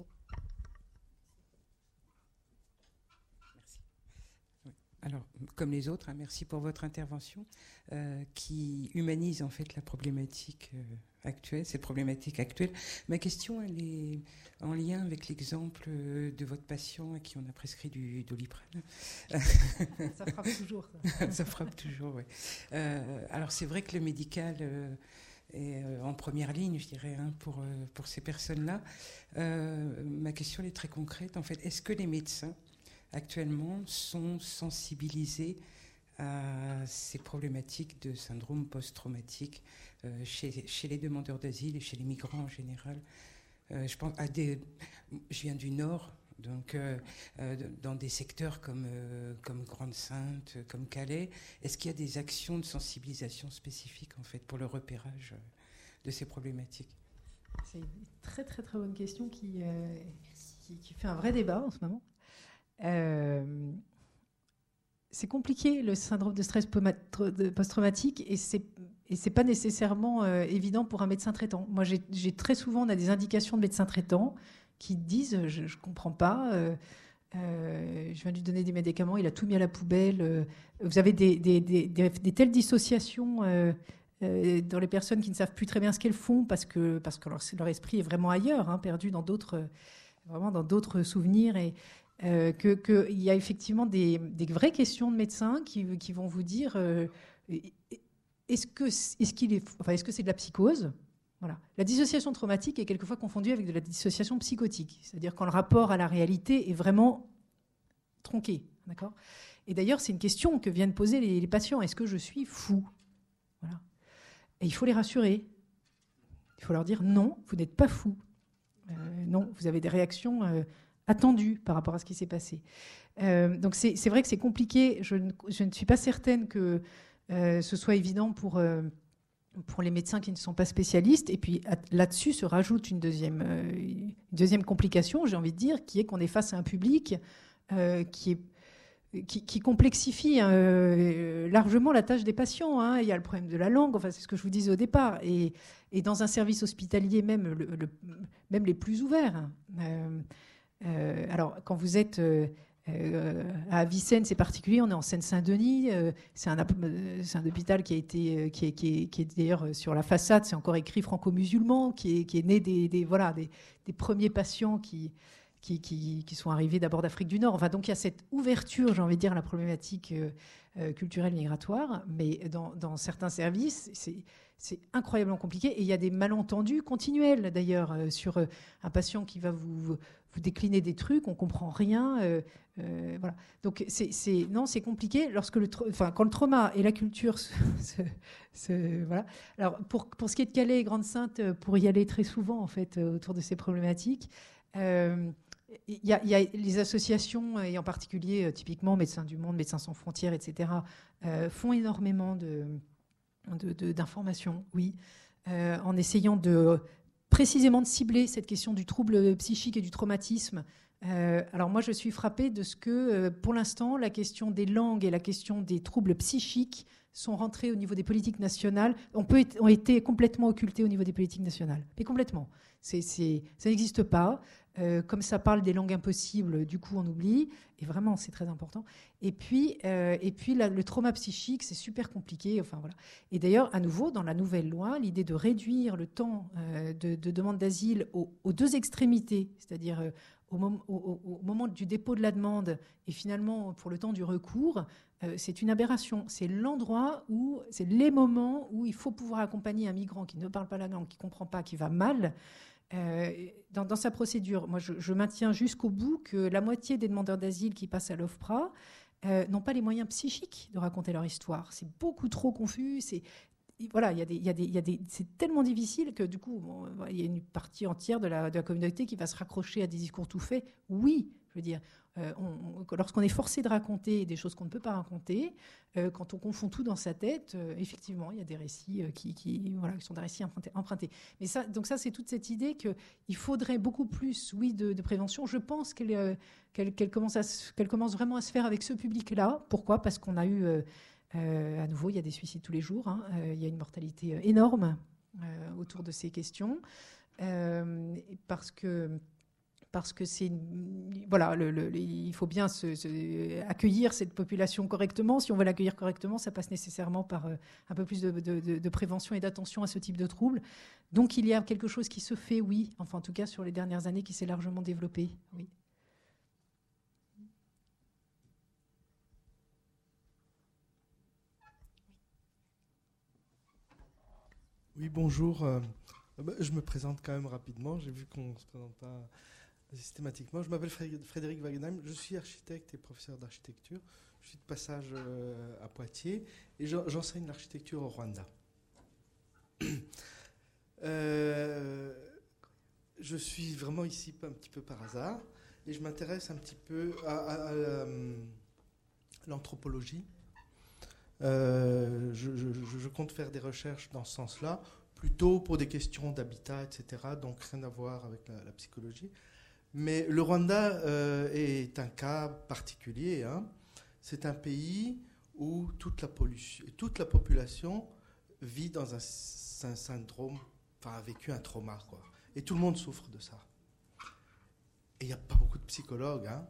Merci. Oui. Alors, comme les autres, hein, merci pour votre intervention euh, qui humanise en fait la problématique euh, actuelle, cette problématique actuelle. Ma question, elle est en lien avec l'exemple de votre patient à qui on a prescrit du Doliprane. Ça frappe toujours. Ça, ça frappe toujours, oui. Euh, alors, c'est vrai que le médical euh, est euh, en première ligne, je dirais, hein, pour, euh, pour ces personnes-là. Euh, ma question elle est très concrète, en fait. Est-ce que les médecins, actuellement, sont sensibilisés à ces problématiques de syndrome post-traumatique euh, chez, chez les demandeurs d'asile et chez les migrants en général? euh, Je pense à des... Je viens du Nord, donc euh, euh, dans des secteurs comme, euh, comme Grande-Sainte, comme Calais. Est-ce qu'il y a des actions de sensibilisation spécifiques, en fait, pour le repérage de ces problématiques? C'est une très, très, très bonne question qui, euh, qui, qui fait un vrai débat en ce moment. Euh, c'est compliqué le syndrome de stress post-traumatique et c'est et c'est pas nécessairement euh, évident pour un médecin traitant. Moi, j'ai, j'ai très souvent on a des indications de médecins traitants qui disent je, je comprends pas. Euh, euh, je viens de lui donner des médicaments, il a tout mis à la poubelle. Euh, vous avez des, des, des, des, des telles dissociations euh, euh, dans les personnes qui ne savent plus très bien ce qu'elles font parce que parce que leur, leur esprit est vraiment ailleurs, hein, perdu dans d'autres vraiment dans d'autres souvenirs et Euh, qu'il que y a effectivement des, des vraies questions de médecins qui, qui vont vous dire euh, est-ce, que, est-ce, qu'il est, enfin, est-ce que c'est de la psychose? Voilà. La dissociation traumatique est quelquefois confondue avec de la dissociation psychotique, c'est-à-dire quand le rapport à la réalité est vraiment tronqué. D'accord ? Et d'ailleurs, c'est une question que viennent poser les, les patients. Est-ce que je suis fou? Voilà. Et il faut les rassurer. Il faut leur dire non, vous n'êtes pas fou. Euh, non, vous avez des réactions... Euh, attendu par rapport à ce qui s'est passé. Euh, donc c'est, c'est vrai que c'est compliqué. Je ne, je ne suis pas certaine que euh, ce soit évident pour, euh, pour les médecins qui ne sont pas spécialistes. Et puis à, là-dessus se rajoute une deuxième, euh, une deuxième complication, j'ai envie de dire, qui est qu'on est face à un public euh, qui est Qui, qui complexifie euh, largement la tâche des patients. Hein. Il y a le problème de la langue, enfin, c'est ce que je vous disais au départ. Et, et dans un service hospitalier, même, le, le, même les plus ouverts. Euh, euh, alors, quand vous êtes euh, euh, à Avicenne, c'est particulier, on est en Seine-Saint-Denis. Euh, c'est, un, c'est un hôpital qui, a été, qui, est, qui, est, qui est d'ailleurs sur la façade, c'est encore écrit franco-musulman, qui est, qui est né des, des, voilà, des, des premiers patients qui... Qui, qui, qui sont arrivés d'abord d'Afrique du Nord. Enfin, donc il y a cette ouverture, j'ai envie de dire, à la problématique euh, euh, culturelle migratoire, mais dans, dans certains services, c'est, c'est incroyablement compliqué. Et il y a des malentendus continuels, d'ailleurs, euh, sur euh, un patient qui va vous, vous décliner des trucs, on comprend rien. Euh, euh, voilà. Donc c'est, c'est, non, c'est compliqué. Lorsque le, tra- enfin, quand le trauma et la culture se, se, se, voilà. Alors pour, pour ce qui est de Calais et Grande-Sainte, pour y aller très souvent en fait autour de ces problématiques. Euh, Il y, a, il y a les associations, et en particulier, euh, typiquement Médecins du Monde, Médecins sans frontières, et cetera, euh, font énormément de, de, de, d'informations, oui, euh, en essayant de précisément de cibler cette question du trouble psychique et du traumatisme. Euh, alors moi, je suis frappée de ce que, euh, pour l'instant, la question des langues et la question des troubles psychiques sont rentrés au niveau des politiques nationales, on peut, ont été complètement occultés au niveau des politiques nationales, mais complètement. C'est, c'est, ça n'existe pas. Euh, comme ça parle des langues impossibles, du coup, on oublie. Et vraiment, c'est très important. Et puis, euh, et puis là, le trauma psychique, c'est super compliqué. Enfin, voilà. Et d'ailleurs, à nouveau, dans la nouvelle loi, l'idée de réduire le temps euh, de, de demande d'asile aux, aux deux extrémités, c'est-à-dire euh, au, mom- au, au, au moment du dépôt de la demande et finalement pour le temps du recours, euh, c'est une aberration. C'est l'endroit où, c'est les moments où il faut pouvoir accompagner un migrant qui ne parle pas la langue, qui ne comprend pas, qui va mal. Euh, dans, dans sa procédure, moi je, je maintiens jusqu'au bout que la moitié des demandeurs d'asile qui passent à l'OFPRA euh, n'ont pas les moyens psychiques de raconter leur histoire. C'est beaucoup trop confus. C'est, voilà, il y a des, il y a des, il y a des, c'est tellement difficile que du coup, bon, il y a une partie entière de la, de la communauté qui va se raccrocher à des discours tout faits. Oui, je veux dire. Euh, on, on, lorsqu'on est forcé de raconter des choses qu'on ne peut pas raconter, euh, quand on confond tout dans sa tête, euh, effectivement, il y a des récits euh, qui, qui, voilà, qui sont des récits empruntés. empruntés. Mais ça, donc ça, c'est toute cette idée qu'il faudrait beaucoup plus, oui, de, de prévention. Je pense qu'elle, euh, qu'elle, qu'elle, commence à se, qu'elle commence vraiment à se faire avec ce public-là. Pourquoi ? Parce qu'on a eu, euh, euh, à nouveau, il y a des suicides tous les jours. Hein, euh, il y a une mortalité énorme euh, autour de ces questions. Euh, parce que... Parce que c'est voilà, le, le, il faut bien se, se, accueillir cette population correctement. Si on veut l'accueillir correctement, ça passe nécessairement par euh, un peu plus de, de, de prévention et d'attention à ce type de troubles. Donc il y a quelque chose qui se fait, oui, enfin en tout cas sur les dernières années, qui s'est largement développé, oui. Oui, bonjour. Euh, je me présente quand même rapidement. J'ai vu qu'on ne se présente pas systématiquement. Je m'appelle Frédéric Wagenheim, je suis architecte et professeur d'architecture. Je suis de passage euh, à Poitiers et j'enseigne l'architecture au Rwanda. euh, je suis vraiment ici un petit peu par hasard et je m'intéresse un petit peu à, à, à, à l'anthropologie. Euh, je, je, je compte faire des recherches dans ce sens-là, plutôt pour des questions d'habitat, et cetera, donc rien à voir avec la, la psychologie. Mais le Rwanda euh, est un cas particulier. Hein. C'est un pays où toute la, pollution, toute la population vit dans un, un syndrome, enfin a vécu un trauma, quoi. Et tout le monde souffre de ça. Et il n'y a pas beaucoup de psychologues. Hein.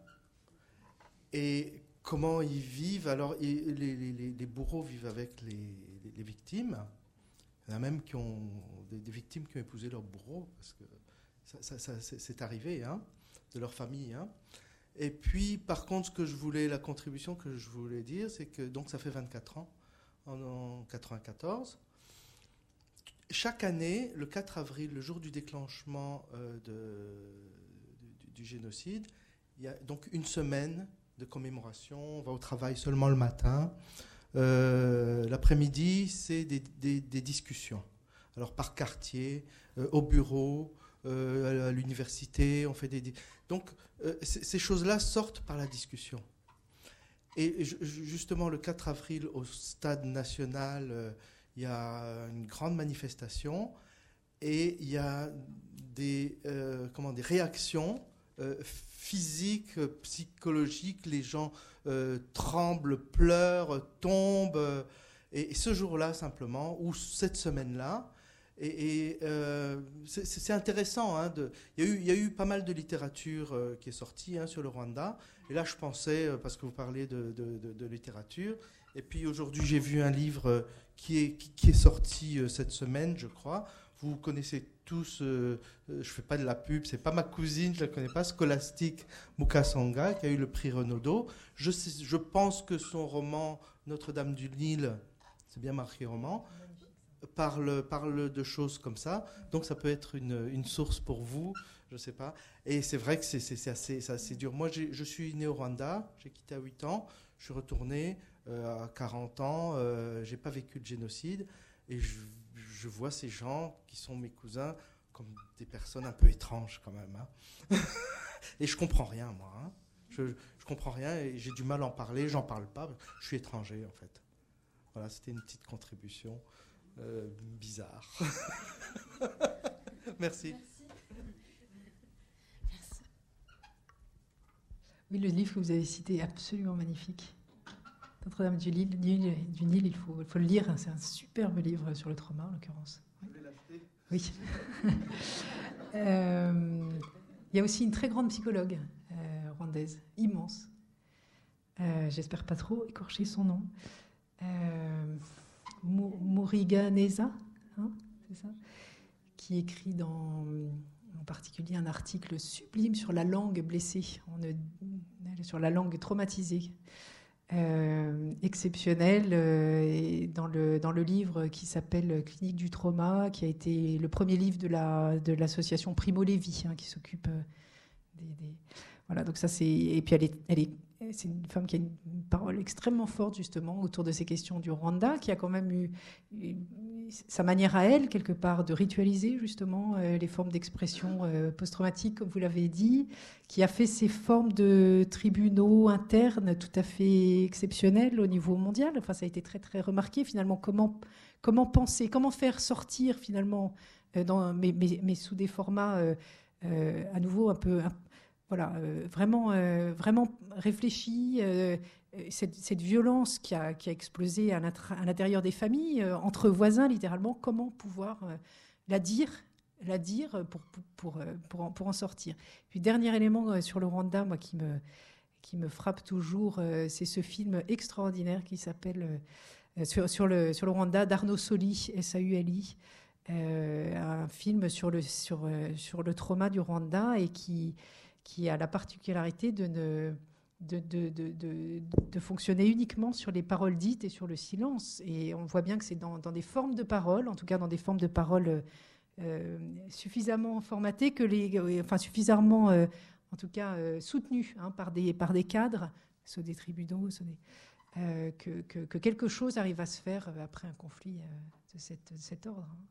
Et comment ils vivent? Alors, ils, les, les, les bourreaux vivent avec les, les, les victimes. Il y en a même qui ont des, des victimes qui ont épousé leurs bourreaux, parce que Ça, ça, ça, c'est, c'est arrivé, hein, de leur famille. Hein. Et puis, par contre, ce que je voulais, la contribution que je voulais dire, c'est que donc ça fait vingt-quatre ans, en, en quatre-vingt-quatorze. Chaque année, le quatre avril, le jour du déclenchement euh, de, du, du génocide, il y a donc une semaine de commémoration. On va au travail seulement le matin. Euh, l'après-midi, c'est des, des, des discussions. Alors, par quartier, euh, au bureau, Euh, à l'université, on fait des... Donc, euh, c- ces choses-là sortent par la discussion. Et je, justement, le quatre avril, au Stade national, euh, il y a une grande manifestation et il y a des, euh, comment, des réactions euh, physiques, psychologiques. Les gens euh, tremblent, pleurent, tombent. Euh, et, et ce jour-là, simplement, ou cette semaine-là, Et, et euh, c'est, c'est intéressant. Hein, de, il, y a eu, il y a eu pas mal de littérature euh, qui est sortie hein, sur le Rwanda. Et là, je pensais, euh, parce que vous parlez de, de, de, de littérature, et puis aujourd'hui, j'ai vu un livre euh, qui, est, qui, qui est sorti euh, cette semaine, je crois. Vous connaissez tous, euh, je ne fais pas de la pub, c'est pas ma cousine, je ne la connais pas, Scholastique Mukasonga, qui a eu le prix Renaudot. Je, sais, je pense que son roman Notre-Dame du Nil, c'est bien marqué roman, Parle, parle de choses comme ça, donc ça peut être une, une source pour vous, je ne sais pas. Et c'est vrai que c'est, c'est, c'est, assez, c'est assez dur. Moi, j'ai, je suis né au Rwanda, j'ai quitté à huit ans, je suis retourné euh, à quarante ans, euh, je n'ai pas vécu de génocide, et je, je vois ces gens qui sont mes cousins comme des personnes un peu étranges quand même. Hein. Et je ne comprends rien, moi. Hein. Je ne comprends rien et j'ai du mal à en parler, j'en parle pas, je suis étranger en fait. Voilà, c'était une petite contribution. Euh, bizarre. Merci. Merci. Merci. Oui, le livre que vous avez cité est absolument magnifique. Notre-Dame du Nil, du Nil il, faut, il faut le lire. C'est un superbe livre sur le trauma, en l'occurrence. Oui. Vous voulez l'acheter ? Oui. euh, Il y a aussi une très grande psychologue euh, rwandaise, immense. Euh, j'espère pas trop écorcher son nom. Euh, Muriganeza, hein, c'est ça, qui écrit dans, en particulier un article sublime sur la langue blessée, on a, sur la langue traumatisée. Euh, exceptionnel euh, et dans, le, dans le livre qui s'appelle Clinique du trauma, qui a été le premier livre de, la, de l'association Primo Levi, hein, qui s'occupe euh, des, des... Voilà, donc ça c'est... Et puis elle est, elle est, c'est une femme qui a une parole extrêmement forte justement autour de ces questions du Rwanda, qui a quand même eu, eu sa manière à elle, quelque part, de ritualiser justement euh, les formes d'expression euh, post-traumatique, comme vous l'avez dit, qui a fait ces formes de tribunaux internes tout à fait exceptionnelles au niveau mondial. Enfin, ça a été très, très remarqué, finalement, comment, comment penser, comment faire sortir, finalement, euh, dans, mais, mais, mais sous des formats, euh, euh, à nouveau, un peu... Un, voilà, euh, vraiment, euh, vraiment réfléchis, euh, cette, cette violence qui a, qui a explosé à l'intérieur des familles, euh, entre voisins littéralement, comment pouvoir euh, la dire, la dire pour, pour, pour, pour, en, pour en sortir. Puis dernier élément euh, sur le Rwanda, moi, qui me, qui me frappe toujours, euh, c'est ce film extraordinaire qui s'appelle euh, sur, sur, le, sur le Rwanda d'Arnaud Soli, S A U L I, euh, un film sur le, sur, euh, sur le trauma du Rwanda et qui... qui a la particularité de, ne, de, de, de, de, de fonctionner uniquement sur les paroles dites et sur le silence. Et on voit bien que c'est dans, dans des formes de paroles, en tout cas dans des formes de paroles euh, suffisamment formatées, que les, enfin suffisamment, euh, en tout cas, euh, soutenues hein, par, des, par des cadres, ceux des tribunaux, ceux des, euh, que, que, que quelque chose arrive à se faire après un conflit euh, de, cette, de cet ordre. Hein.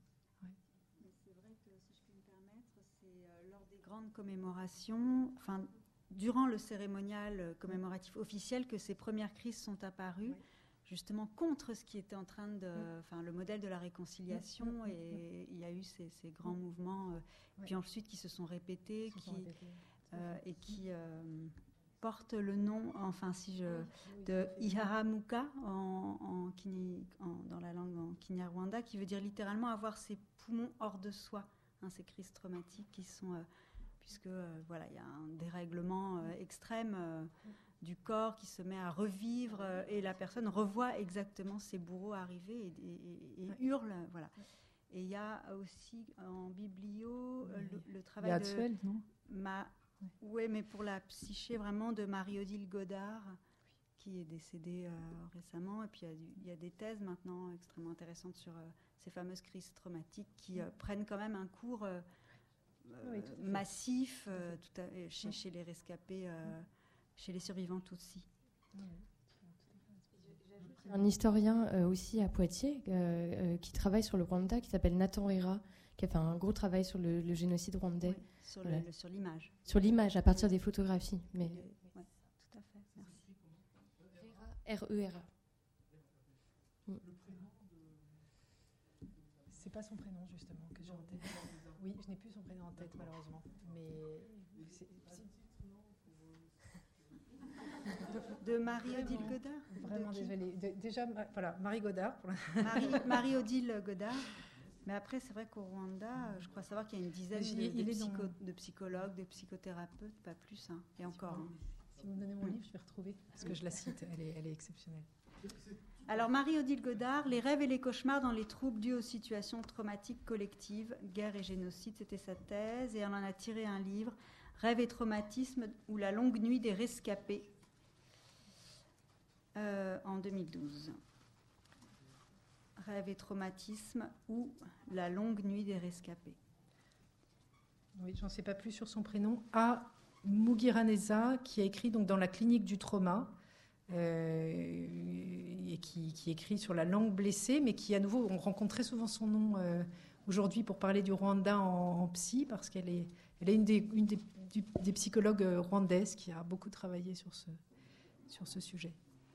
Grande commémoration, enfin, durant le cérémonial commémoratif officiel, que ces premières crises sont apparues, oui. justement contre ce qui était en train de, enfin, le modèle de la réconciliation, oui. et il y a eu ces, ces grands oui. mouvements, euh, oui. puis ensuite qui se sont répétés, qui, sont répétés. Euh, et qui euh, portent le nom, enfin, si je, de Iharamuka en, en, en, dans la langue en Kinyarwanda, qui veut dire littéralement avoir ses poumons hors de soi, hein, ces crises traumatiques qui sont euh, puisque euh, voilà, il y a un dérèglement euh, extrême euh, du corps qui se met à revivre euh, et la personne revoit exactement ses bourreaux arriver et, et, et, et hurle, voilà. Et il y a aussi en biblio euh, le, le travail de Hatsuel, non ma, ouais, mais pour la psyché vraiment de Marie-Odile Godard, qui est décédée euh, récemment. Et puis il y, y a des thèses maintenant extrêmement intéressantes sur euh, ces fameuses crises traumatiques qui euh, prennent quand même un cours euh, Euh, oui, massif euh, tout à, chez, oui. chez les rescapés, euh, chez les survivants Tutsis. Oui. Un historien euh, aussi à Poitiers euh, euh, qui travaille sur le Rwanda, qui s'appelle Nathan Hera, qui a fait un gros travail sur le, le génocide rwandais. Oui, sur, voilà. le, le, sur l'image. Sur l'image, à partir des photographies. Mais... Oui, oui, tout à fait. Merci. R E R A. Mm. C'est pas son prénom, justement, que j'ai en tête. Oui, je n'ai plus son prénom en tête, malheureusement. Mais c'est, c'est... De Marie-Odile Godard. Vraiment désolée. De, déjà, voilà, Marie Godard. Pour la... Marie, Marie-Odile Godard. Mais après, c'est vrai qu'au Rwanda, je crois savoir qu'il y a une dizaine de, de, psycho, dans... de psychologues, de psychothérapeutes, pas plus. Hein. Et encore. Si vous, hein. si vous me donnez mon livre, je vais retrouver, parce que je la cite, elle est, elle est exceptionnelle. Alors, Marie-Odile Godard, Les rêves et les cauchemars dans les troubles dus aux situations traumatiques collectives, guerre et génocide, c'était sa thèse, et elle en a tiré un livre, Rêves et traumatismes ou la longue nuit des rescapés, euh, en deux mille douze. Rêves et traumatismes ou la longue nuit des rescapés. Oui, j'en sais pas plus sur son prénom. A. Mugiraneza, qui a écrit donc dans la clinique du trauma. Euh, et qui, qui écrit sur la langue blessée, mais qui, à nouveau, on rencontre très souvent son nom euh, aujourd'hui pour parler du Rwanda en, en psy, parce qu'elle est, elle est une, des, une des, du, des psychologues rwandaises qui a beaucoup travaillé sur ce, sur ce sujet.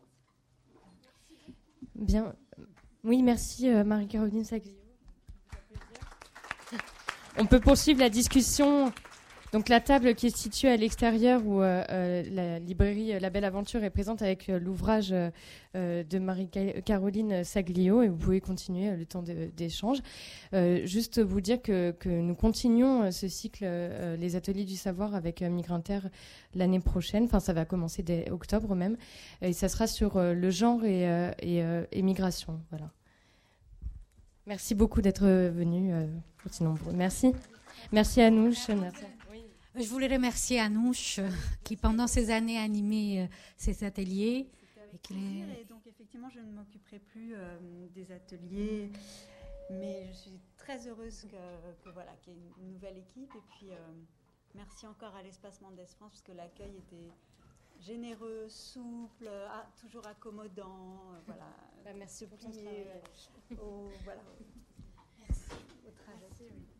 Bien. Oui, merci euh, Marie-Caroline Saglio. On peut poursuivre la discussion Donc la table qui est située à l'extérieur où euh, euh, la librairie euh, La Belle Aventure est présente avec euh, l'ouvrage euh, euh, de Marie-Caroline Saglio, et vous pouvez continuer euh, le temps de, d'échange. Euh, juste vous dire que, que nous continuons euh, ce cycle, euh, les ateliers du savoir avec euh, Migrinter l'année prochaine. Enfin, ça va commencer dès octobre même, et ça sera sur euh, le genre et, euh, et, euh, et migration. Voilà. Merci beaucoup d'être venus euh, aussi nombreux. Merci. Merci Anouche. Merci. Je voulais remercier Anouche euh, qui, pendant ces années, a animé euh, ces ateliers. C'était avec plaisir. Et donc, effectivement, je ne m'occuperai plus euh, des ateliers, mais je suis très heureuse que, que voilà, qu'il y ait une nouvelle équipe. Et puis, euh, merci encore à l'Espace Mendes France, parce que l'accueil était généreux, souple, ah, toujours accommodant. Euh, voilà. Bah, merci pour ton travail. Au, voilà, au, au trajet.